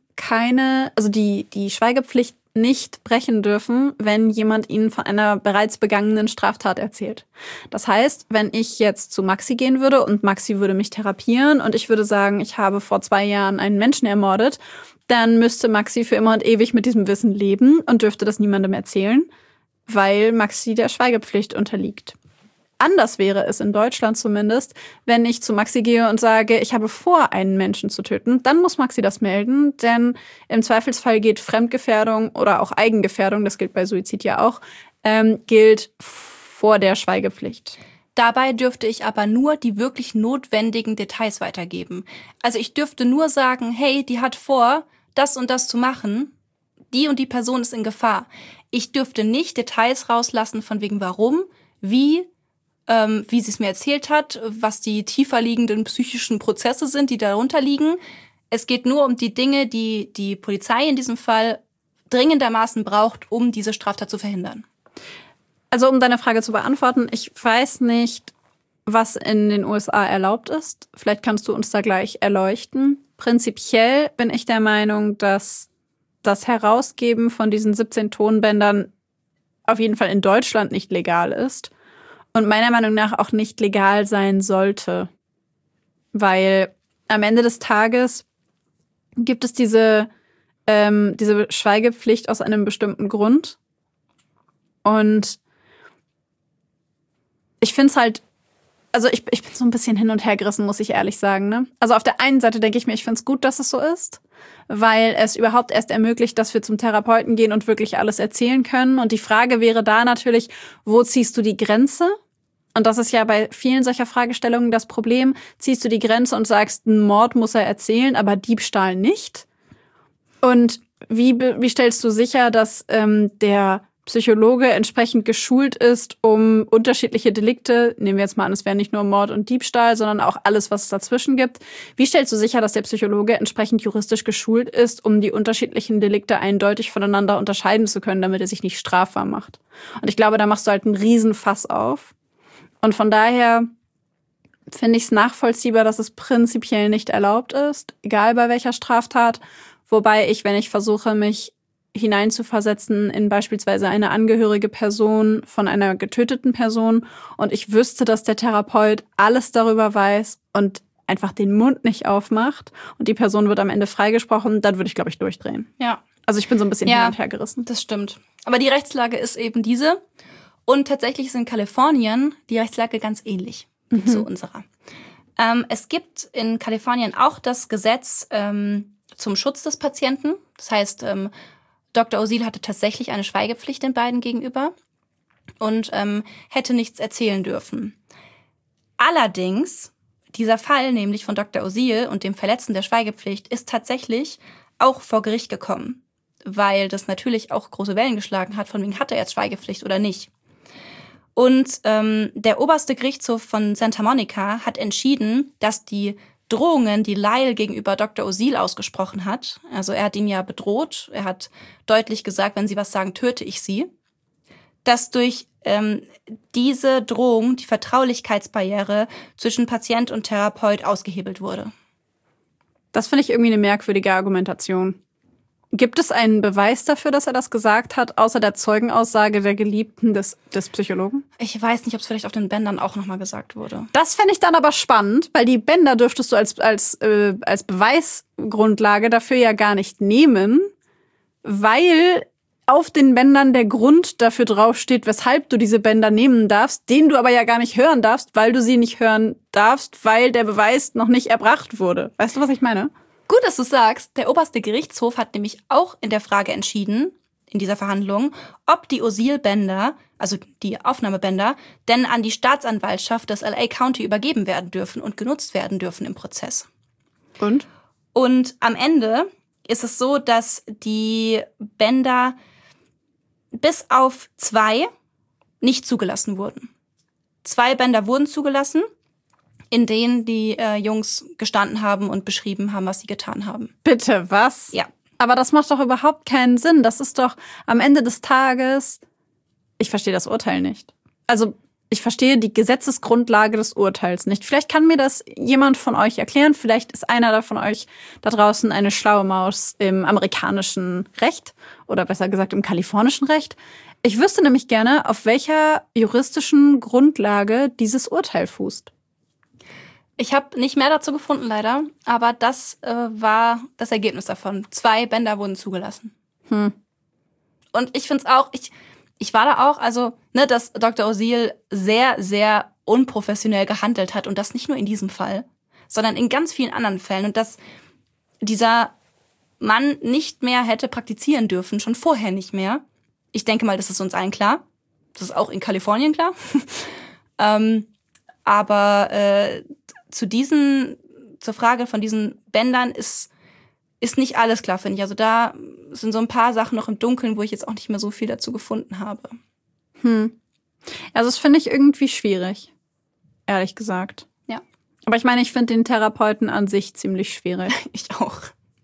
die Schweigepflicht nicht brechen dürfen, wenn jemand ihnen von einer bereits begangenen Straftat erzählt. Das heißt, wenn ich jetzt zu Maxi gehen würde und Maxi würde mich therapieren und ich würde sagen, ich habe vor 2 Jahren einen Menschen ermordet, dann müsste Maxi für immer und ewig mit diesem Wissen leben und dürfte das niemandem erzählen, weil Maxi der Schweigepflicht unterliegt. Anders wäre es in Deutschland zumindest, wenn ich zu Maxi gehe und sage, ich habe vor, einen Menschen zu töten, dann muss Maxi das melden, denn im Zweifelsfall geht Fremdgefährdung oder auch Eigengefährdung, das gilt bei Suizid ja auch, gilt vor der Schweigepflicht. Dabei dürfte ich aber nur die wirklich notwendigen Details weitergeben. Also ich dürfte nur sagen, hey, die hat vor, das und das zu machen, die und die Person ist in Gefahr. Ich dürfte nicht Details rauslassen von wegen warum, wie sie es mir erzählt hat, was die tiefer liegenden psychischen Prozesse sind, die darunter liegen. Es geht nur um die Dinge, die die Polizei in diesem Fall dringendermaßen braucht, um diese Straftat zu verhindern. Also um deine Frage zu beantworten, ich weiß nicht, was in den USA erlaubt ist. Vielleicht kannst du uns da gleich erleuchten. Prinzipiell bin ich der Meinung, dass das Herausgeben von diesen 17 Tonbändern auf jeden Fall in Deutschland nicht legal ist. Und meiner Meinung nach auch nicht legal sein sollte. Weil am Ende des Tages gibt es diese Schweigepflicht aus einem bestimmten Grund. Und ich finde es halt, also ich bin so ein bisschen hin und her gerissen, muss ich ehrlich sagen. Ne? Also auf der einen Seite denke ich mir, ich finde es gut, dass es so ist, weil es überhaupt erst ermöglicht, dass wir zum Therapeuten gehen und wirklich alles erzählen können. Und die Frage wäre da natürlich, wo ziehst du die Grenze? Und das ist ja bei vielen solcher Fragestellungen das Problem. Ziehst du die Grenze und sagst, ein Mord muss er erzählen, aber Diebstahl nicht? Und wie stellst du sicher, dass der Psychologe entsprechend geschult ist, um unterschiedliche Delikte, nehmen wir jetzt mal an, es wäre nicht nur Mord und Diebstahl, sondern auch alles, was es dazwischen gibt. Wie stellst du sicher, dass der Psychologe entsprechend juristisch geschult ist, um die unterschiedlichen Delikte eindeutig voneinander unterscheiden zu können, damit er sich nicht strafbar macht? Und ich glaube, da machst du halt einen Riesenfass auf. Und von daher finde ich es nachvollziehbar, dass es prinzipiell nicht erlaubt ist, egal bei welcher Straftat. Wobei ich, wenn ich versuche, mich hineinzuversetzen in beispielsweise eine angehörige Person von einer getöteten Person und ich wüsste, dass der Therapeut alles darüber weiß und einfach den Mund nicht aufmacht und die Person wird am Ende freigesprochen, dann würde ich, glaube ich, durchdrehen. Ja. Also ich bin so ein bisschen hin und her gerissen. Das stimmt. Aber die Rechtslage ist eben diese. Und tatsächlich ist in Kalifornien die Rechtslage ganz ähnlich zu unserer. Es gibt in Kalifornien auch das Gesetz zum Schutz des Patienten. Das heißt, Dr. Oziel hatte tatsächlich eine Schweigepflicht den beiden gegenüber und hätte nichts erzählen dürfen. Allerdings, dieser Fall nämlich von Dr. Oziel und dem Verletzen der Schweigepflicht ist tatsächlich auch vor Gericht gekommen, weil das natürlich auch große Wellen geschlagen hat, von wegen hat er jetzt Schweigepflicht oder nicht. Und der oberste Gerichtshof von Santa Monica hat entschieden, dass die Drohungen, die Lyle gegenüber Dr. Oziel ausgesprochen hat, also er hat ihn ja bedroht, er hat deutlich gesagt, wenn sie was sagen, töte ich sie, dass durch diese Drohung die Vertraulichkeitsbarriere zwischen Patient und Therapeut ausgehebelt wurde. Das finde ich irgendwie eine merkwürdige Argumentation. Gibt es einen Beweis dafür, dass er das gesagt hat, außer der Zeugenaussage der Geliebten des Psychologen? Ich weiß nicht, ob es vielleicht auf den Bändern auch nochmal gesagt wurde. Das fände ich dann aber spannend, weil die Bänder dürftest du als Beweisgrundlage dafür ja gar nicht nehmen, weil auf den Bändern der Grund dafür draufsteht, weshalb du diese Bänder nehmen darfst, den du aber ja gar nicht hören darfst, weil du sie nicht hören darfst, weil der Beweis noch nicht erbracht wurde. Weißt du, was ich meine? Gut, dass du sagst. Der oberste Gerichtshof hat nämlich auch in der Frage entschieden, in dieser Verhandlung, ob die Osil-Bänder, also die Aufnahmebänder, denn an die Staatsanwaltschaft des LA County übergeben werden dürfen und genutzt werden dürfen im Prozess. Und am Ende ist es so, dass die Bänder bis auf 2 nicht zugelassen wurden. 2 Bänder wurden zugelassen, in denen die Jungs gestanden haben und beschrieben haben, was sie getan haben. Bitte, was? Ja. Aber das macht doch überhaupt keinen Sinn. Das ist doch am Ende des Tages... Ich verstehe das Urteil nicht. Also, ich verstehe die Gesetzesgrundlage des Urteils nicht. Vielleicht kann mir das jemand von euch erklären. Vielleicht ist einer von euch da draußen eine schlaue Maus im amerikanischen Recht oder besser gesagt im kalifornischen Recht. Ich wüsste nämlich gerne, auf welcher juristischen Grundlage dieses Urteil fußt. Ich habe nicht mehr dazu gefunden, leider. Aber das war das Ergebnis davon. 2 Bänder wurden zugelassen. Und ich finde es auch... Ich war da auch, also, dass Dr. Osil sehr, sehr unprofessionell gehandelt hat. Und das nicht nur in diesem Fall, sondern in ganz vielen anderen Fällen. Und dass dieser Mann nicht mehr hätte praktizieren dürfen, schon vorher nicht mehr. Ich denke mal, das ist uns allen klar. Das ist auch in Kalifornien klar. Aber zur Frage von diesen Bändern ist nicht alles klar, finde ich. Also da sind so ein paar Sachen noch im Dunkeln, wo ich jetzt auch nicht mehr so viel dazu gefunden habe. Also das finde ich irgendwie schwierig, ehrlich gesagt. Ja. Aber ich meine, ich finde den Therapeuten an sich ziemlich schwierig. Ich auch.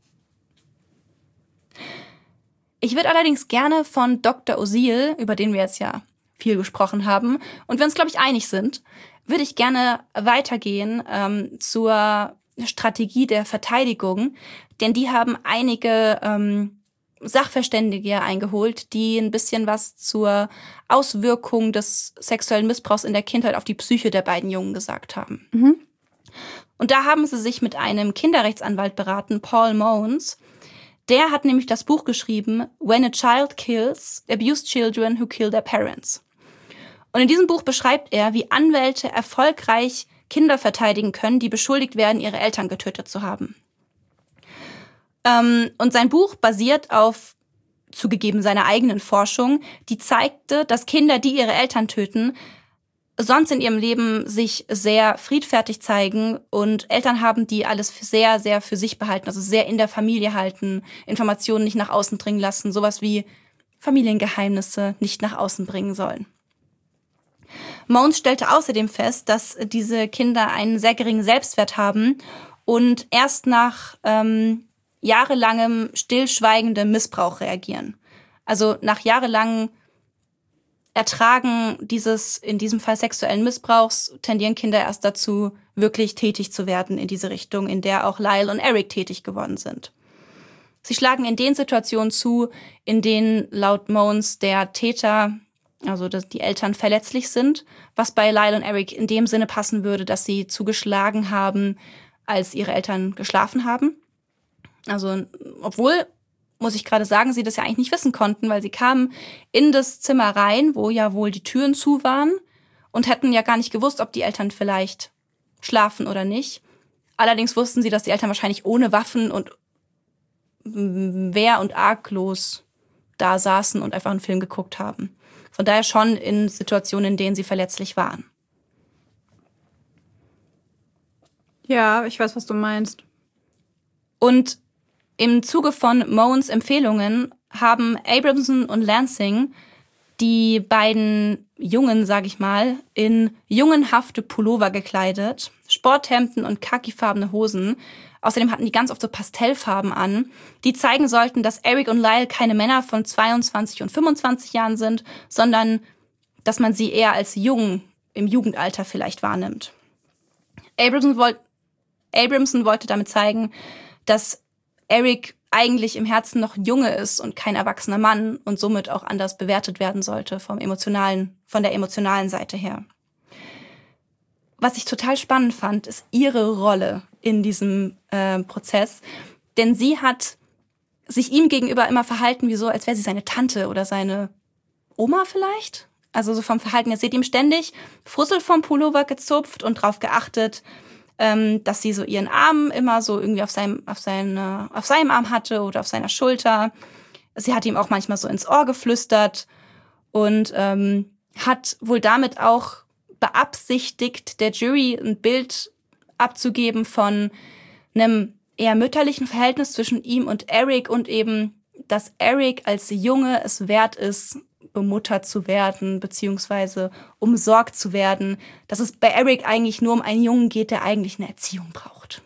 Ich würde allerdings gerne von Dr. Osil, über den wir jetzt ja viel gesprochen haben, und wir uns, glaube ich, einig sind, würde ich gerne weitergehen zur Strategie der Verteidigung, denn die haben einige Sachverständige eingeholt, die ein bisschen was zur Auswirkung des sexuellen Missbrauchs in der Kindheit auf die Psyche der beiden Jungen gesagt haben. Und da haben sie sich mit einem Kinderrechtsanwalt beraten, Paul Mones. Der hat nämlich das Buch geschrieben, When a Child Kills, Abused Children Who Kill Their Parents. Und in diesem Buch beschreibt er, wie Anwälte erfolgreich Kinder verteidigen können, die beschuldigt werden, ihre Eltern getötet zu haben. Und sein Buch basiert auf, zugegeben, seiner eigenen Forschung, die zeigte, dass Kinder, die ihre Eltern töten, sonst in ihrem Leben sich sehr friedfertig zeigen und Eltern haben, die alles sehr, sehr für sich behalten, also sehr in der Familie halten, Informationen nicht nach außen dringen lassen, sowas wie Familiengeheimnisse nicht nach außen bringen sollen. Mones stellte außerdem fest, dass diese Kinder einen sehr geringen Selbstwert haben und erst nach jahrelangem stillschweigendem Missbrauch reagieren. Also nach jahrelangem Ertragen dieses, in diesem Fall sexuellen Missbrauchs, tendieren Kinder erst dazu, wirklich tätig zu werden in diese Richtung, in der auch Lyle und Eric tätig geworden sind. Sie schlagen in den Situationen zu, in denen laut Mones der Täter, also dass die Eltern verletzlich sind, was bei Lyle und Eric in dem Sinne passen würde, dass sie zugeschlagen haben, als ihre Eltern geschlafen haben. Also, obwohl, muss ich gerade sagen, sie das ja eigentlich nicht wissen konnten, weil sie kamen in das Zimmer rein, wo ja wohl die Türen zu waren und hätten ja gar nicht gewusst, ob die Eltern vielleicht schlafen oder nicht. Allerdings wussten sie, dass die Eltern wahrscheinlich ohne Waffen und wehr- und arglos da saßen und einfach einen Film geguckt haben. Von daher schon in Situationen, in denen sie verletzlich waren. Ja, ich weiß, was du meinst. Und im Zuge von Mones Empfehlungen haben Abramson und Lansing die beiden Jungen, sag ich mal, in jungenhafte Pullover gekleidet, Sporthemden und khakifarbene Hosen. Außerdem hatten die ganz oft so Pastellfarben an, die zeigen sollten, dass Eric und Lyle keine Männer von 22 und 25 Jahren sind, sondern dass man sie eher als jung im Jugendalter vielleicht wahrnimmt. Abramson wollte damit zeigen, dass Eric eigentlich im Herzen noch Junge ist und kein erwachsener Mann und somit auch anders bewertet werden sollte von der emotionalen Seite her. Was ich total spannend fand, ist ihre Rolle in diesem Prozess, denn sie hat sich ihm gegenüber immer verhalten wie so, als wäre sie seine Tante oder seine Oma vielleicht. Also so vom Verhalten. Er seht ihm ständig Fussel vom Pullover gezupft und drauf geachtet, dass sie so ihren Arm immer so irgendwie auf seinem Arm hatte oder auf seiner Schulter. Sie hat ihm auch manchmal so ins Ohr geflüstert und hat wohl damit auch beabsichtigt, der Jury ein Bild abzugeben von einem eher mütterlichen Verhältnis zwischen ihm und Eric und eben, dass Eric als Junge es wert ist, bemuttert zu werden, beziehungsweise umsorgt zu werden, dass es bei Eric eigentlich nur um einen Jungen geht, der eigentlich eine Erziehung braucht.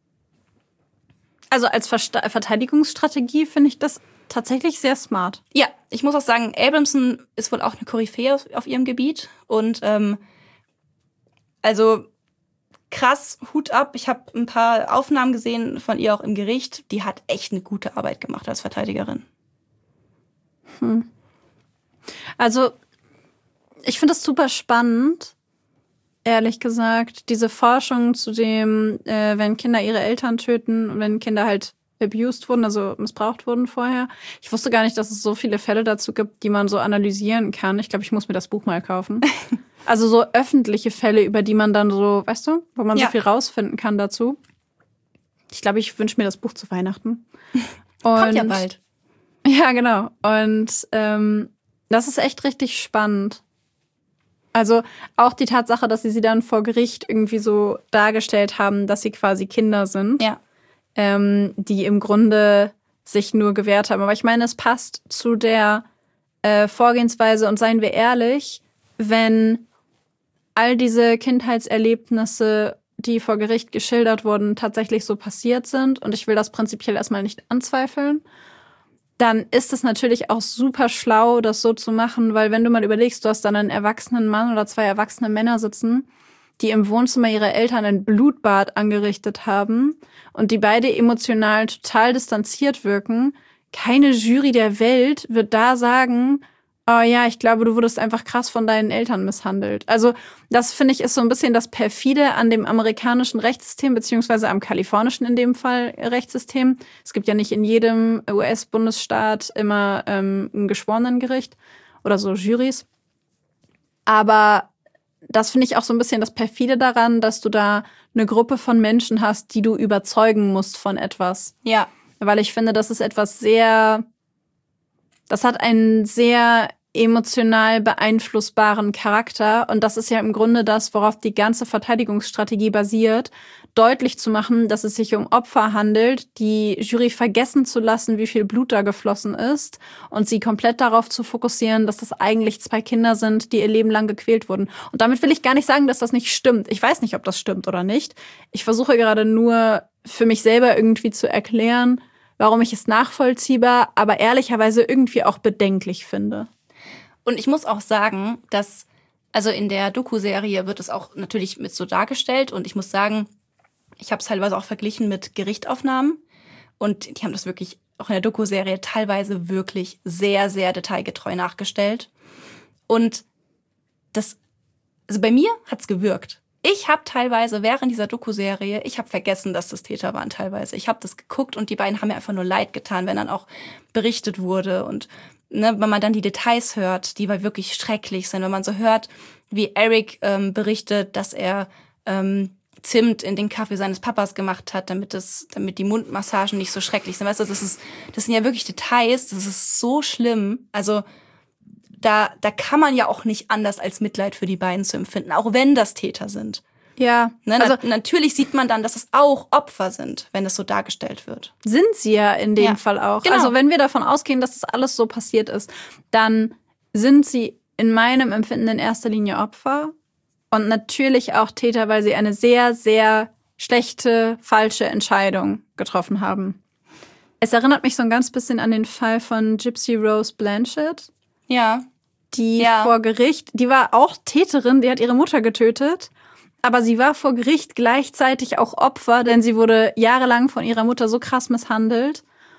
Also als Verteidigungsstrategie finde ich das tatsächlich sehr smart. Ja, ich muss auch sagen, Abramson ist wohl auch eine Koryphäe auf ihrem Gebiet und also krass, Hut ab. Ich habe ein paar Aufnahmen gesehen von ihr auch im Gericht. Die hat echt eine gute Arbeit gemacht als Verteidigerin. Also, ich finde es super spannend, ehrlich gesagt, diese Forschung zu dem, wenn Kinder ihre Eltern töten, wenn Kinder halt abused wurden, also missbraucht wurden vorher. Ich wusste gar nicht, dass es so viele Fälle dazu gibt, die man so analysieren kann. Ich glaube, ich muss mir das Buch mal kaufen. Also so öffentliche Fälle, über die man dann so, weißt du, wo man so viel rausfinden kann dazu. Ich glaube, ich wünsche mir das Buch zu Weihnachten. Kommt ja bald. Ja, genau. Und das ist echt richtig spannend. Also auch die Tatsache, dass sie dann vor Gericht irgendwie so dargestellt haben, dass sie quasi Kinder sind, die im Grunde sich nur gewehrt haben. Aber ich meine, es passt zu der Vorgehensweise und seien wir ehrlich, wenn all diese Kindheitserlebnisse, die vor Gericht geschildert wurden, tatsächlich so passiert sind, und ich will das prinzipiell erstmal nicht anzweifeln, dann ist es natürlich auch super schlau, das so zu machen, weil wenn du mal überlegst, du hast dann einen erwachsenen Mann oder 2 erwachsene Männer sitzen, die im Wohnzimmer ihrer Eltern ein Blutbad angerichtet haben und die beide emotional total distanziert wirken. Keine Jury der Welt wird da sagen, oh ja, ich glaube, du wurdest einfach krass von deinen Eltern misshandelt. Also das, finde ich, ist so ein bisschen das Perfide an dem amerikanischen Rechtssystem, beziehungsweise am kalifornischen in dem Fall Rechtssystem. Es gibt ja nicht in jedem US-Bundesstaat immer ein Geschworenengericht oder so Jurys. Aber das finde ich auch so ein bisschen das Perfide daran, dass du da eine Gruppe von Menschen hast, die du überzeugen musst von etwas. Ja. Weil ich finde, das hat einen sehr emotional beeinflussbaren Charakter. Und das ist ja im Grunde das, worauf die ganze Verteidigungsstrategie basiert, deutlich zu machen, dass es sich um Opfer handelt, die Jury vergessen zu lassen, wie viel Blut da geflossen ist, und sie komplett darauf zu fokussieren, dass das eigentlich 2 Kinder sind, die ihr Leben lang gequält wurden. Und damit will ich gar nicht sagen, dass das nicht stimmt. Ich weiß nicht, ob das stimmt oder nicht. Ich versuche gerade nur für mich selber irgendwie zu erklären, warum ich es nachvollziehbar, aber ehrlicherweise irgendwie auch bedenklich finde. Und ich muss auch sagen, dass, also in der Doku-Serie wird es auch natürlich mit so dargestellt, und ich muss sagen, ich habe es teilweise auch verglichen mit Gerichtsaufnahmen, und die haben das wirklich auch in der Doku-Serie teilweise wirklich sehr, sehr detailgetreu nachgestellt. Und also bei mir hat's gewirkt. Ich habe teilweise während dieser Doku-Serie, ich habe vergessen, dass das Täter waren teilweise. Ich habe das geguckt und die beiden haben mir einfach nur leid getan, wenn dann auch berichtet wurde. Und wenn man dann die Details hört, die wirklich schrecklich sind, wenn man so hört, wie Eric berichtet, dass er Zimt in den Kaffee seines Papas gemacht hat, damit die Mundmassagen nicht so schrecklich sind. Weißt du, das sind ja wirklich Details, das ist so schlimm. Also da kann man ja auch nicht anders als Mitleid für die beiden zu empfinden, auch wenn das Täter sind. Ja. Ne? Also natürlich sieht man dann, dass es auch Opfer sind, wenn es so dargestellt wird. Sind sie ja in dem Fall auch. Genau. Also wenn wir davon ausgehen, dass das alles so passiert ist, dann sind sie in meinem Empfinden in erster Linie Opfer und natürlich auch Täter, weil sie eine sehr, sehr schlechte, falsche Entscheidung getroffen haben. Es erinnert mich so ein ganz bisschen an den Fall von Gypsy Rose Blanchett. Ja. Die vor Gericht, die war auch Täterin, die hat ihre Mutter getötet, aber sie war vor Gericht gleichzeitig auch Opfer, denn sie wurde jahrelang von ihrer Mutter so krass misshandelt.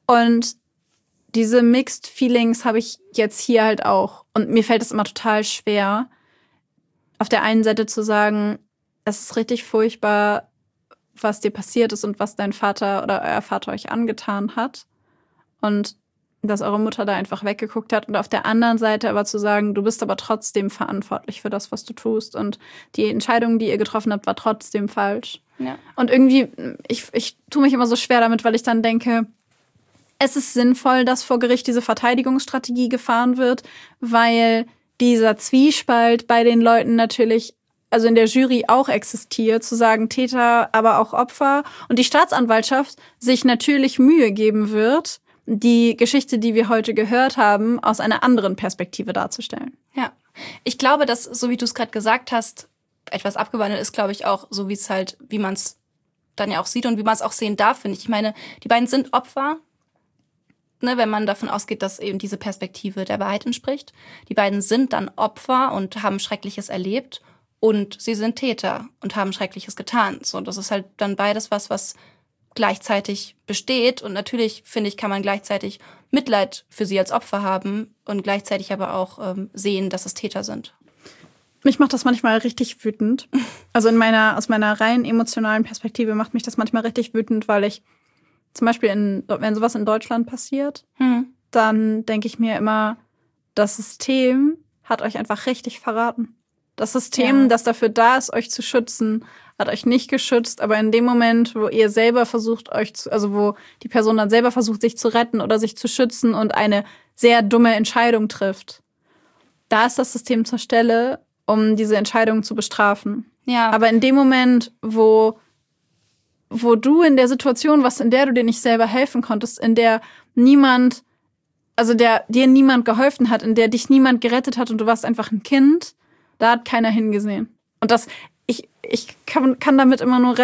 Und diese Mixed Feelings habe ich jetzt hier halt auch. Und mir fällt es immer total schwer, auf der einen Seite zu sagen, es ist richtig furchtbar, was dir passiert ist und was dein Vater oder euer Vater euch angetan hat. Und dass eure Mutter da einfach weggeguckt hat. Und auf der anderen Seite aber zu sagen, du bist aber trotzdem verantwortlich für das, was du tust. Und die Entscheidung, die ihr getroffen habt, war trotzdem falsch. Ja. Und irgendwie, ich tue mich immer so schwer damit, weil ich dann denke, es ist sinnvoll, dass vor Gericht diese Verteidigungsstrategie gefahren wird, weil dieser Zwiespalt bei den Leuten natürlich, also in der Jury auch existiert, zu sagen Täter, aber auch Opfer. Und die Staatsanwaltschaft sich natürlich Mühe geben wird, die Geschichte, die wir heute gehört haben, aus einer anderen Perspektive darzustellen. Ja, ich glaube, dass, so wie du es gerade gesagt hast, etwas abgewandelt ist, glaube ich, auch so, wie es halt, wie man es dann ja auch sieht und wie man es auch sehen darf, finde ich. Ich meine, die beiden sind Opfer, ne, wenn man davon ausgeht, dass eben diese Perspektive der Wahrheit entspricht. Die beiden sind dann Opfer und haben Schreckliches erlebt und sie sind Täter und haben Schreckliches getan. So, das ist halt dann beides was gleichzeitig besteht. Und natürlich, finde ich, kann man gleichzeitig Mitleid für sie als Opfer haben und gleichzeitig aber auch sehen, dass es Täter sind. Mich macht das manchmal richtig wütend. Also aus meiner rein emotionalen Perspektive macht mich das manchmal richtig wütend, weil ich zum Beispiel, wenn sowas in Deutschland passiert, dann denke ich mir immer, das System hat euch einfach richtig verraten. Das System, das dafür da ist, euch zu schützen, hat euch nicht geschützt, aber in dem Moment, wo ihr selber versucht, wo die Person dann selber versucht, sich zu retten oder sich zu schützen und eine sehr dumme Entscheidung trifft, da ist das System zur Stelle, um diese Entscheidung zu bestrafen. Ja. Aber in dem Moment, wo du in der Situation warst, in der du dir nicht selber helfen konntest, in der dir niemand geholfen hat, in der dich niemand gerettet hat und du warst einfach ein Kind, da hat keiner hingesehen. Und ich kann damit immer nur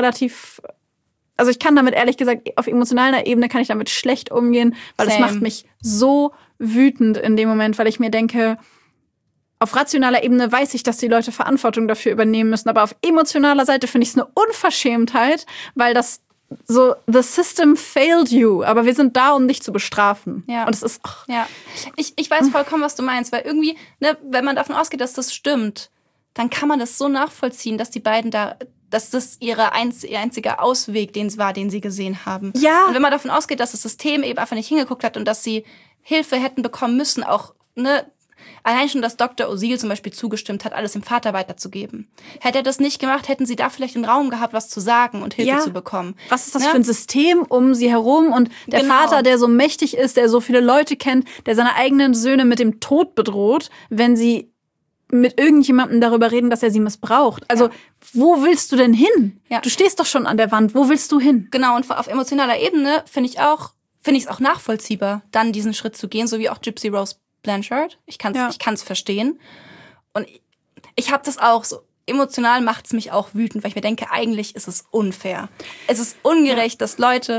ich kann damit ehrlich gesagt, auf emotionaler Ebene kann ich damit schlecht umgehen, weil es macht mich so wütend in dem Moment, weil ich mir denke, auf rationaler Ebene weiß ich, dass die Leute Verantwortung dafür übernehmen müssen, aber auf emotionaler Seite finde ich es eine Unverschämtheit, weil das so, the system failed you, aber wir sind da, um dich zu bestrafen. Ja. Und es ist, Ja, ich weiß vollkommen, was du meinst, weil irgendwie, ne, wenn man davon ausgeht, dass das stimmt, dann kann man das so nachvollziehen, dass die beiden dass das ihr einziger Ausweg den sie gesehen haben. Ja. Und wenn man davon ausgeht, dass das System eben einfach nicht hingeguckt hat und dass sie Hilfe hätten bekommen müssen, auch, ne, allein schon, dass Dr. Osil zum Beispiel zugestimmt hat, alles dem Vater weiterzugeben. Hätte er das nicht gemacht, hätten sie da vielleicht den Raum gehabt, was zu sagen und Hilfe zu bekommen. Was ist das für ein System um sie herum? Und der Vater, der so mächtig ist, der so viele Leute kennt, der seine eigenen Söhne mit dem Tod bedroht, wenn sie mit irgendjemandem darüber reden, dass er sie missbraucht. Also, wo willst du denn hin? Ja. Du stehst doch schon an der Wand. Wo willst du hin? Genau, und auf emotionaler Ebene finde ich es auch nachvollziehbar, dann diesen Schritt zu gehen, so wie auch Gypsy Rose Blanchard. Ich kann's verstehen. Und ich habe das auch so. Emotional macht's mich auch wütend, weil ich mir denke, eigentlich ist es unfair. Es ist ungerecht, dass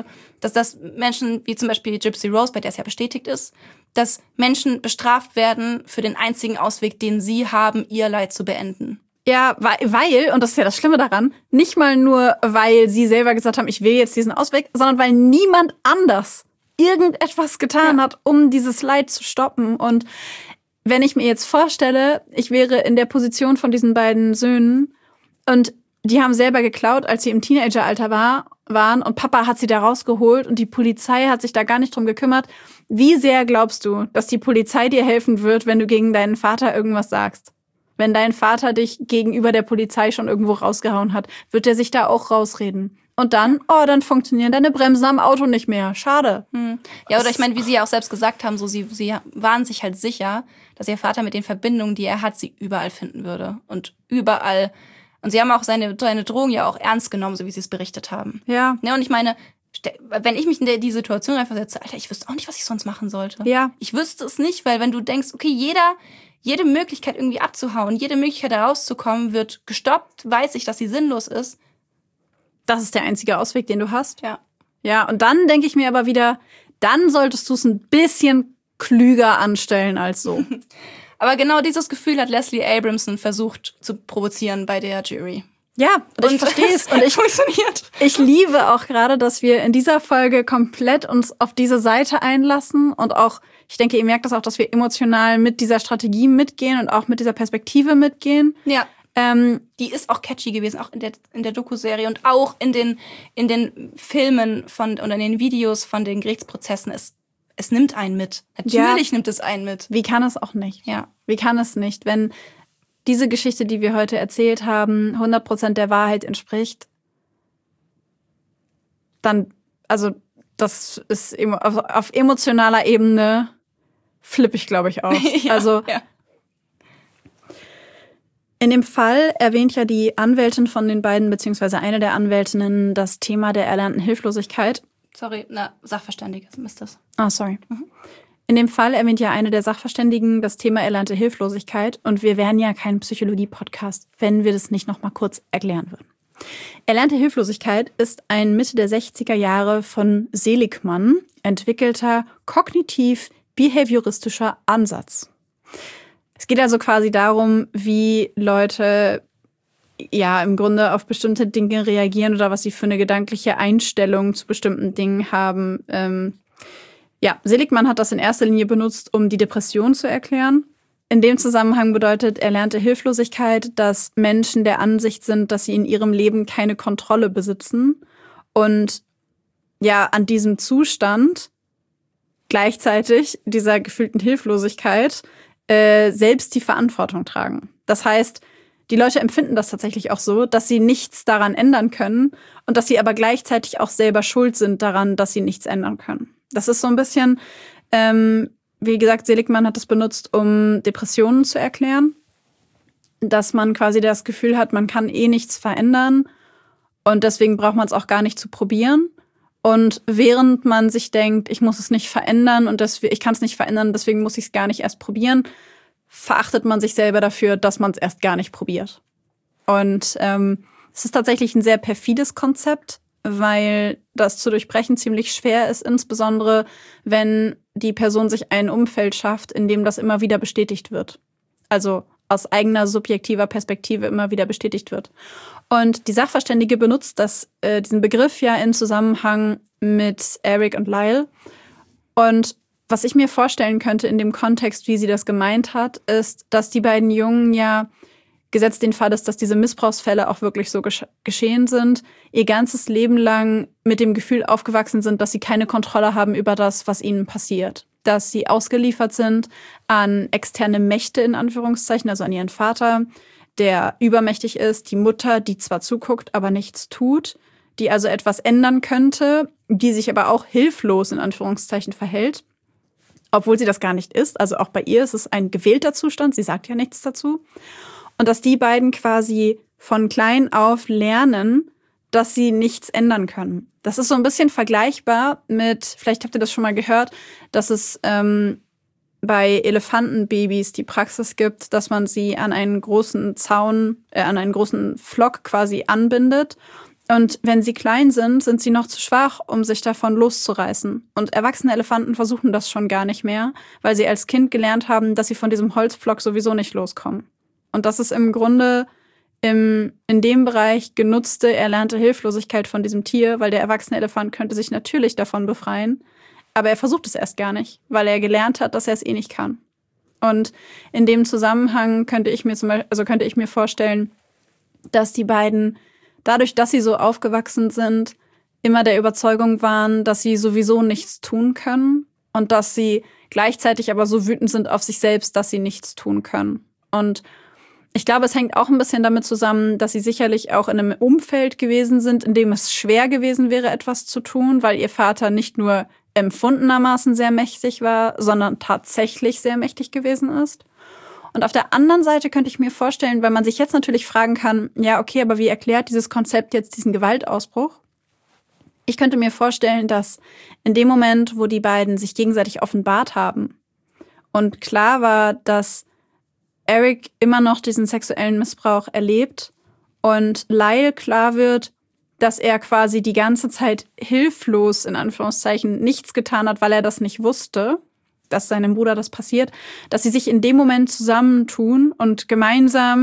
Menschen, wie zum Beispiel Gypsy Rose, bei der es ja bestätigt ist, dass Menschen bestraft werden für den einzigen Ausweg, den sie haben, ihr Leid zu beenden. Ja, weil, und das ist ja das Schlimme daran, nicht mal nur, weil sie selber gesagt haben, ich will jetzt diesen Ausweg, sondern weil niemand anders irgendetwas getan hat, um dieses Leid zu stoppen. Und wenn ich mir jetzt vorstelle, ich wäre in der Position von diesen beiden Söhnen und die haben selber geklaut, als sie im Teenageralter waren und Papa hat sie da rausgeholt und die Polizei hat sich da gar nicht drum gekümmert. Wie sehr glaubst du, dass die Polizei dir helfen wird, wenn du gegen deinen Vater irgendwas sagst? Wenn dein Vater dich gegenüber der Polizei schon irgendwo rausgehauen hat, wird er sich da auch rausreden. Und dann funktionieren deine Bremsen am Auto nicht mehr. Schade. Ja, oder ich meine, wie sie ja auch selbst gesagt haben, so sie waren sich halt sicher, dass ihr Vater mit den Verbindungen, die er hat, sie überall finden würde. Und überall. Und sie haben auch seine Drohung ja auch ernst genommen, so wie sie es berichtet haben. Ja. Ja, und ich meine, wenn ich mich in die Situation einfach setze, Alter, ich wüsste auch nicht, was ich sonst machen sollte. Ja. Ich wüsste es nicht, weil wenn du denkst, okay, jede Möglichkeit irgendwie abzuhauen, jede Möglichkeit da rauszukommen, wird gestoppt, weiß ich, dass sie sinnlos ist. Das ist der einzige Ausweg, den du hast. Ja. Ja, und dann denke ich mir aber wieder, dann solltest du es ein bisschen klüger anstellen als so. Aber genau dieses Gefühl hat Leslie Abramson versucht zu provozieren bei der Jury. Ja, und ich verstehe es. Und funktioniert. Ich liebe auch gerade, dass wir in dieser Folge komplett uns auf diese Seite einlassen und auch, ich denke, ihr merkt das auch, dass wir emotional mit dieser Strategie mitgehen und auch mit dieser Perspektive mitgehen. Ja. Die ist auch catchy gewesen, auch in der Doku-Serie und auch in den Filmen oder in den Videos von den Gerichtsprozessen. Es nimmt einen mit. Natürlich nimmt es einen mit. Wie kann es auch nicht? Ja. Wie kann es nicht, wenn diese Geschichte, die wir heute erzählt haben, 100% der Wahrheit entspricht? Dann, also das ist auf emotionaler Ebene flippe ich, glaube ich, aus. Ja. In dem Fall erwähnt ja die Anwältin von den beiden, beziehungsweise eine der Anwältinnen, das Thema der erlernten Hilflosigkeit. Sorry, Sachverständige ist das. Sorry. In dem Fall erwähnt ja eine der Sachverständigen das Thema erlernte Hilflosigkeit. Und wir wären ja kein Psychologie-Podcast, wenn wir das nicht noch mal kurz erklären würden. Erlernte Hilflosigkeit ist ein Mitte der 60er Jahre von Seligmann entwickelter kognitiv-behavioristischer Ansatz. Es geht also quasi darum, wie Leute ja im Grunde auf bestimmte Dinge reagieren oder was sie für eine gedankliche Einstellung zu bestimmten Dingen haben. Seligmann hat das in erster Linie benutzt, um die Depression zu erklären. In dem Zusammenhang bedeutet erlernte Hilflosigkeit, dass Menschen der Ansicht sind, dass sie in ihrem Leben keine Kontrolle besitzen und ja an diesem Zustand gleichzeitig dieser gefühlten Hilflosigkeit selbst die Verantwortung tragen. Das heißt, die Leute empfinden das tatsächlich auch so, dass sie nichts daran ändern können und dass sie aber gleichzeitig auch selber schuld sind daran, dass sie nichts ändern können. Das ist so ein bisschen, wie gesagt, Seligmann hat das benutzt, um Depressionen zu erklären, dass man quasi das Gefühl hat, man kann nichts verändern und deswegen braucht man es auch gar nicht zu probieren. Und während man sich denkt, ich muss es nicht verändern und ich kann es nicht verändern, deswegen muss ich es gar nicht erst probieren, verachtet man sich selber dafür, dass man es erst gar nicht probiert. Und es ist tatsächlich ein sehr perfides Konzept, weil das zu durchbrechen ziemlich schwer ist, insbesondere wenn die Person sich ein Umfeld schafft, in dem das immer wieder bestätigt wird. Also aus eigener subjektiver Perspektive immer wieder bestätigt wird. Und die Sachverständige benutzt diesen Begriff ja in Zusammenhang mit Eric und Lyle. Und was ich mir vorstellen könnte in dem Kontext, wie sie das gemeint hat, ist, dass die beiden Jungen ja, gesetzt den Fall ist, dass diese Missbrauchsfälle auch wirklich so geschehen sind, ihr ganzes Leben lang mit dem Gefühl aufgewachsen sind, dass sie keine Kontrolle haben über das, was ihnen passiert. Dass sie ausgeliefert sind an externe Mächte, in Anführungszeichen, also an ihren Vater, der übermächtig ist, die Mutter, die zwar zuguckt, aber nichts tut, die also etwas ändern könnte, die sich aber auch hilflos, in Anführungszeichen, verhält, obwohl sie das gar nicht ist. Also auch bei ihr ist es ein gewählter Zustand, sie sagt ja nichts dazu. Und dass die beiden quasi von klein auf lernen, dass sie nichts ändern können. Das ist so ein bisschen vergleichbar mit, vielleicht habt ihr das schon mal gehört, dass es bei Elefantenbabys die Praxis gibt, dass man sie an einen großen Zaun, an einen großen Flock quasi anbindet. Und wenn sie klein sind, sind sie noch zu schwach, um sich davon loszureißen. Und erwachsene Elefanten versuchen das schon gar nicht mehr, weil sie als Kind gelernt haben, dass sie von diesem Holzpflock sowieso nicht loskommen. Und das ist im Grunde in dem Bereich genutzte, erlernte Hilflosigkeit von diesem Tier, weil der erwachsene Elefant könnte sich natürlich davon befreien, aber er versucht es erst gar nicht, weil er gelernt hat, dass er es nicht kann. Und in dem Zusammenhang könnte ich mir vorstellen, dass die beiden, dadurch, dass sie so aufgewachsen sind, immer der Überzeugung waren, dass sie sowieso nichts tun können und dass sie gleichzeitig aber so wütend sind auf sich selbst, dass sie nichts tun können. Und ich glaube, es hängt auch ein bisschen damit zusammen, dass sie sicherlich auch in einem Umfeld gewesen sind, in dem es schwer gewesen wäre, etwas zu tun, weil ihr Vater nicht nur empfundenermaßen sehr mächtig war, sondern tatsächlich sehr mächtig gewesen ist. Und auf der anderen Seite könnte ich mir vorstellen, weil man sich jetzt natürlich fragen kann, ja, okay, aber wie erklärt dieses Konzept jetzt diesen Gewaltausbruch? Ich könnte mir vorstellen, dass in dem Moment, wo die beiden sich gegenseitig offenbart haben und klar war, dass Eric immer noch diesen sexuellen Missbrauch erlebt und Lyle klar wird, dass er quasi die ganze Zeit hilflos, in Anführungszeichen, nichts getan hat, weil er das nicht wusste, dass seinem Bruder das passiert, dass sie sich in dem Moment zusammentun und gemeinsam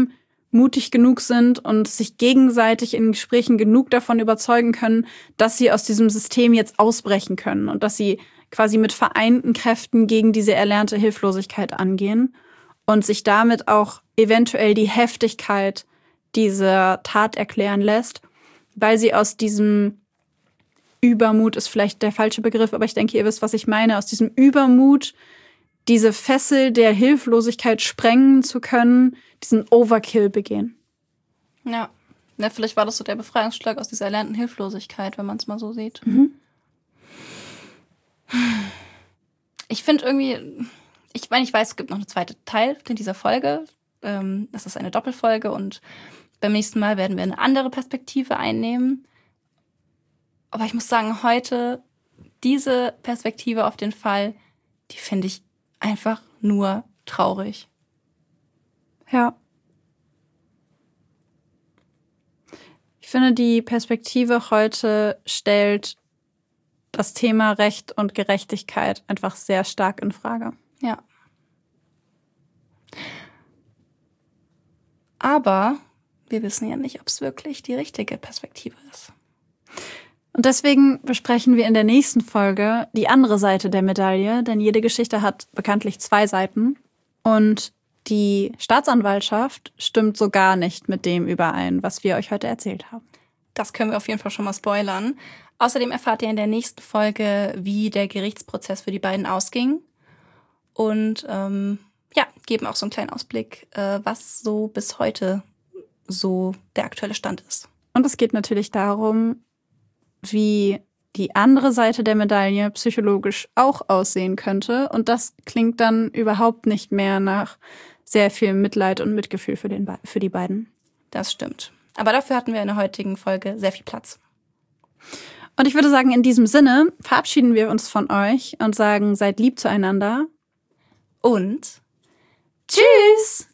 mutig genug sind und sich gegenseitig in Gesprächen genug davon überzeugen können, dass sie aus diesem System jetzt ausbrechen können und dass sie quasi mit vereinten Kräften gegen diese erlernte Hilflosigkeit angehen und sich damit auch eventuell die Heftigkeit dieser Tat erklären lässt, weil sie aus diesem Übermut ist vielleicht der falsche Begriff, aber ich denke, ihr wisst, was ich meine, aus diesem Übermut diese Fessel der Hilflosigkeit sprengen zu können, diesen Overkill begehen. Ja, vielleicht war das so der Befreiungsschlag aus dieser erlernten Hilflosigkeit, wenn man es mal so sieht. Ich finde irgendwie, ich weiß, es gibt noch einen zweiten Teil in dieser Folge. Das ist eine Doppelfolge und beim nächsten Mal werden wir eine andere Perspektive einnehmen. Aber ich muss sagen, heute diese Perspektive auf den Fall, die finde ich einfach nur traurig. Ja. Ich finde, die Perspektive heute stellt das Thema Recht und Gerechtigkeit einfach sehr stark in Frage. Ja. Aber wir wissen ja nicht, ob es wirklich die richtige Perspektive ist. Und deswegen besprechen wir in der nächsten Folge die andere Seite der Medaille, denn jede Geschichte hat bekanntlich 2 Seiten. Und die Staatsanwaltschaft stimmt so gar nicht mit dem überein, was wir euch heute erzählt haben. Das können wir auf jeden Fall schon mal spoilern. Außerdem erfahrt ihr in der nächsten Folge, wie der Gerichtsprozess für die beiden ausging. Und geben auch so einen kleinen Ausblick, was so bis heute so der aktuelle Stand ist. Und es geht natürlich darum, wie die andere Seite der Medaille psychologisch auch aussehen könnte. Und das klingt dann überhaupt nicht mehr nach sehr viel Mitleid und Mitgefühl für die beiden. Das stimmt. Aber dafür hatten wir in der heutigen Folge sehr viel Platz. Und ich würde sagen, in diesem Sinne verabschieden wir uns von euch und sagen, seid lieb zueinander. Und tschüss!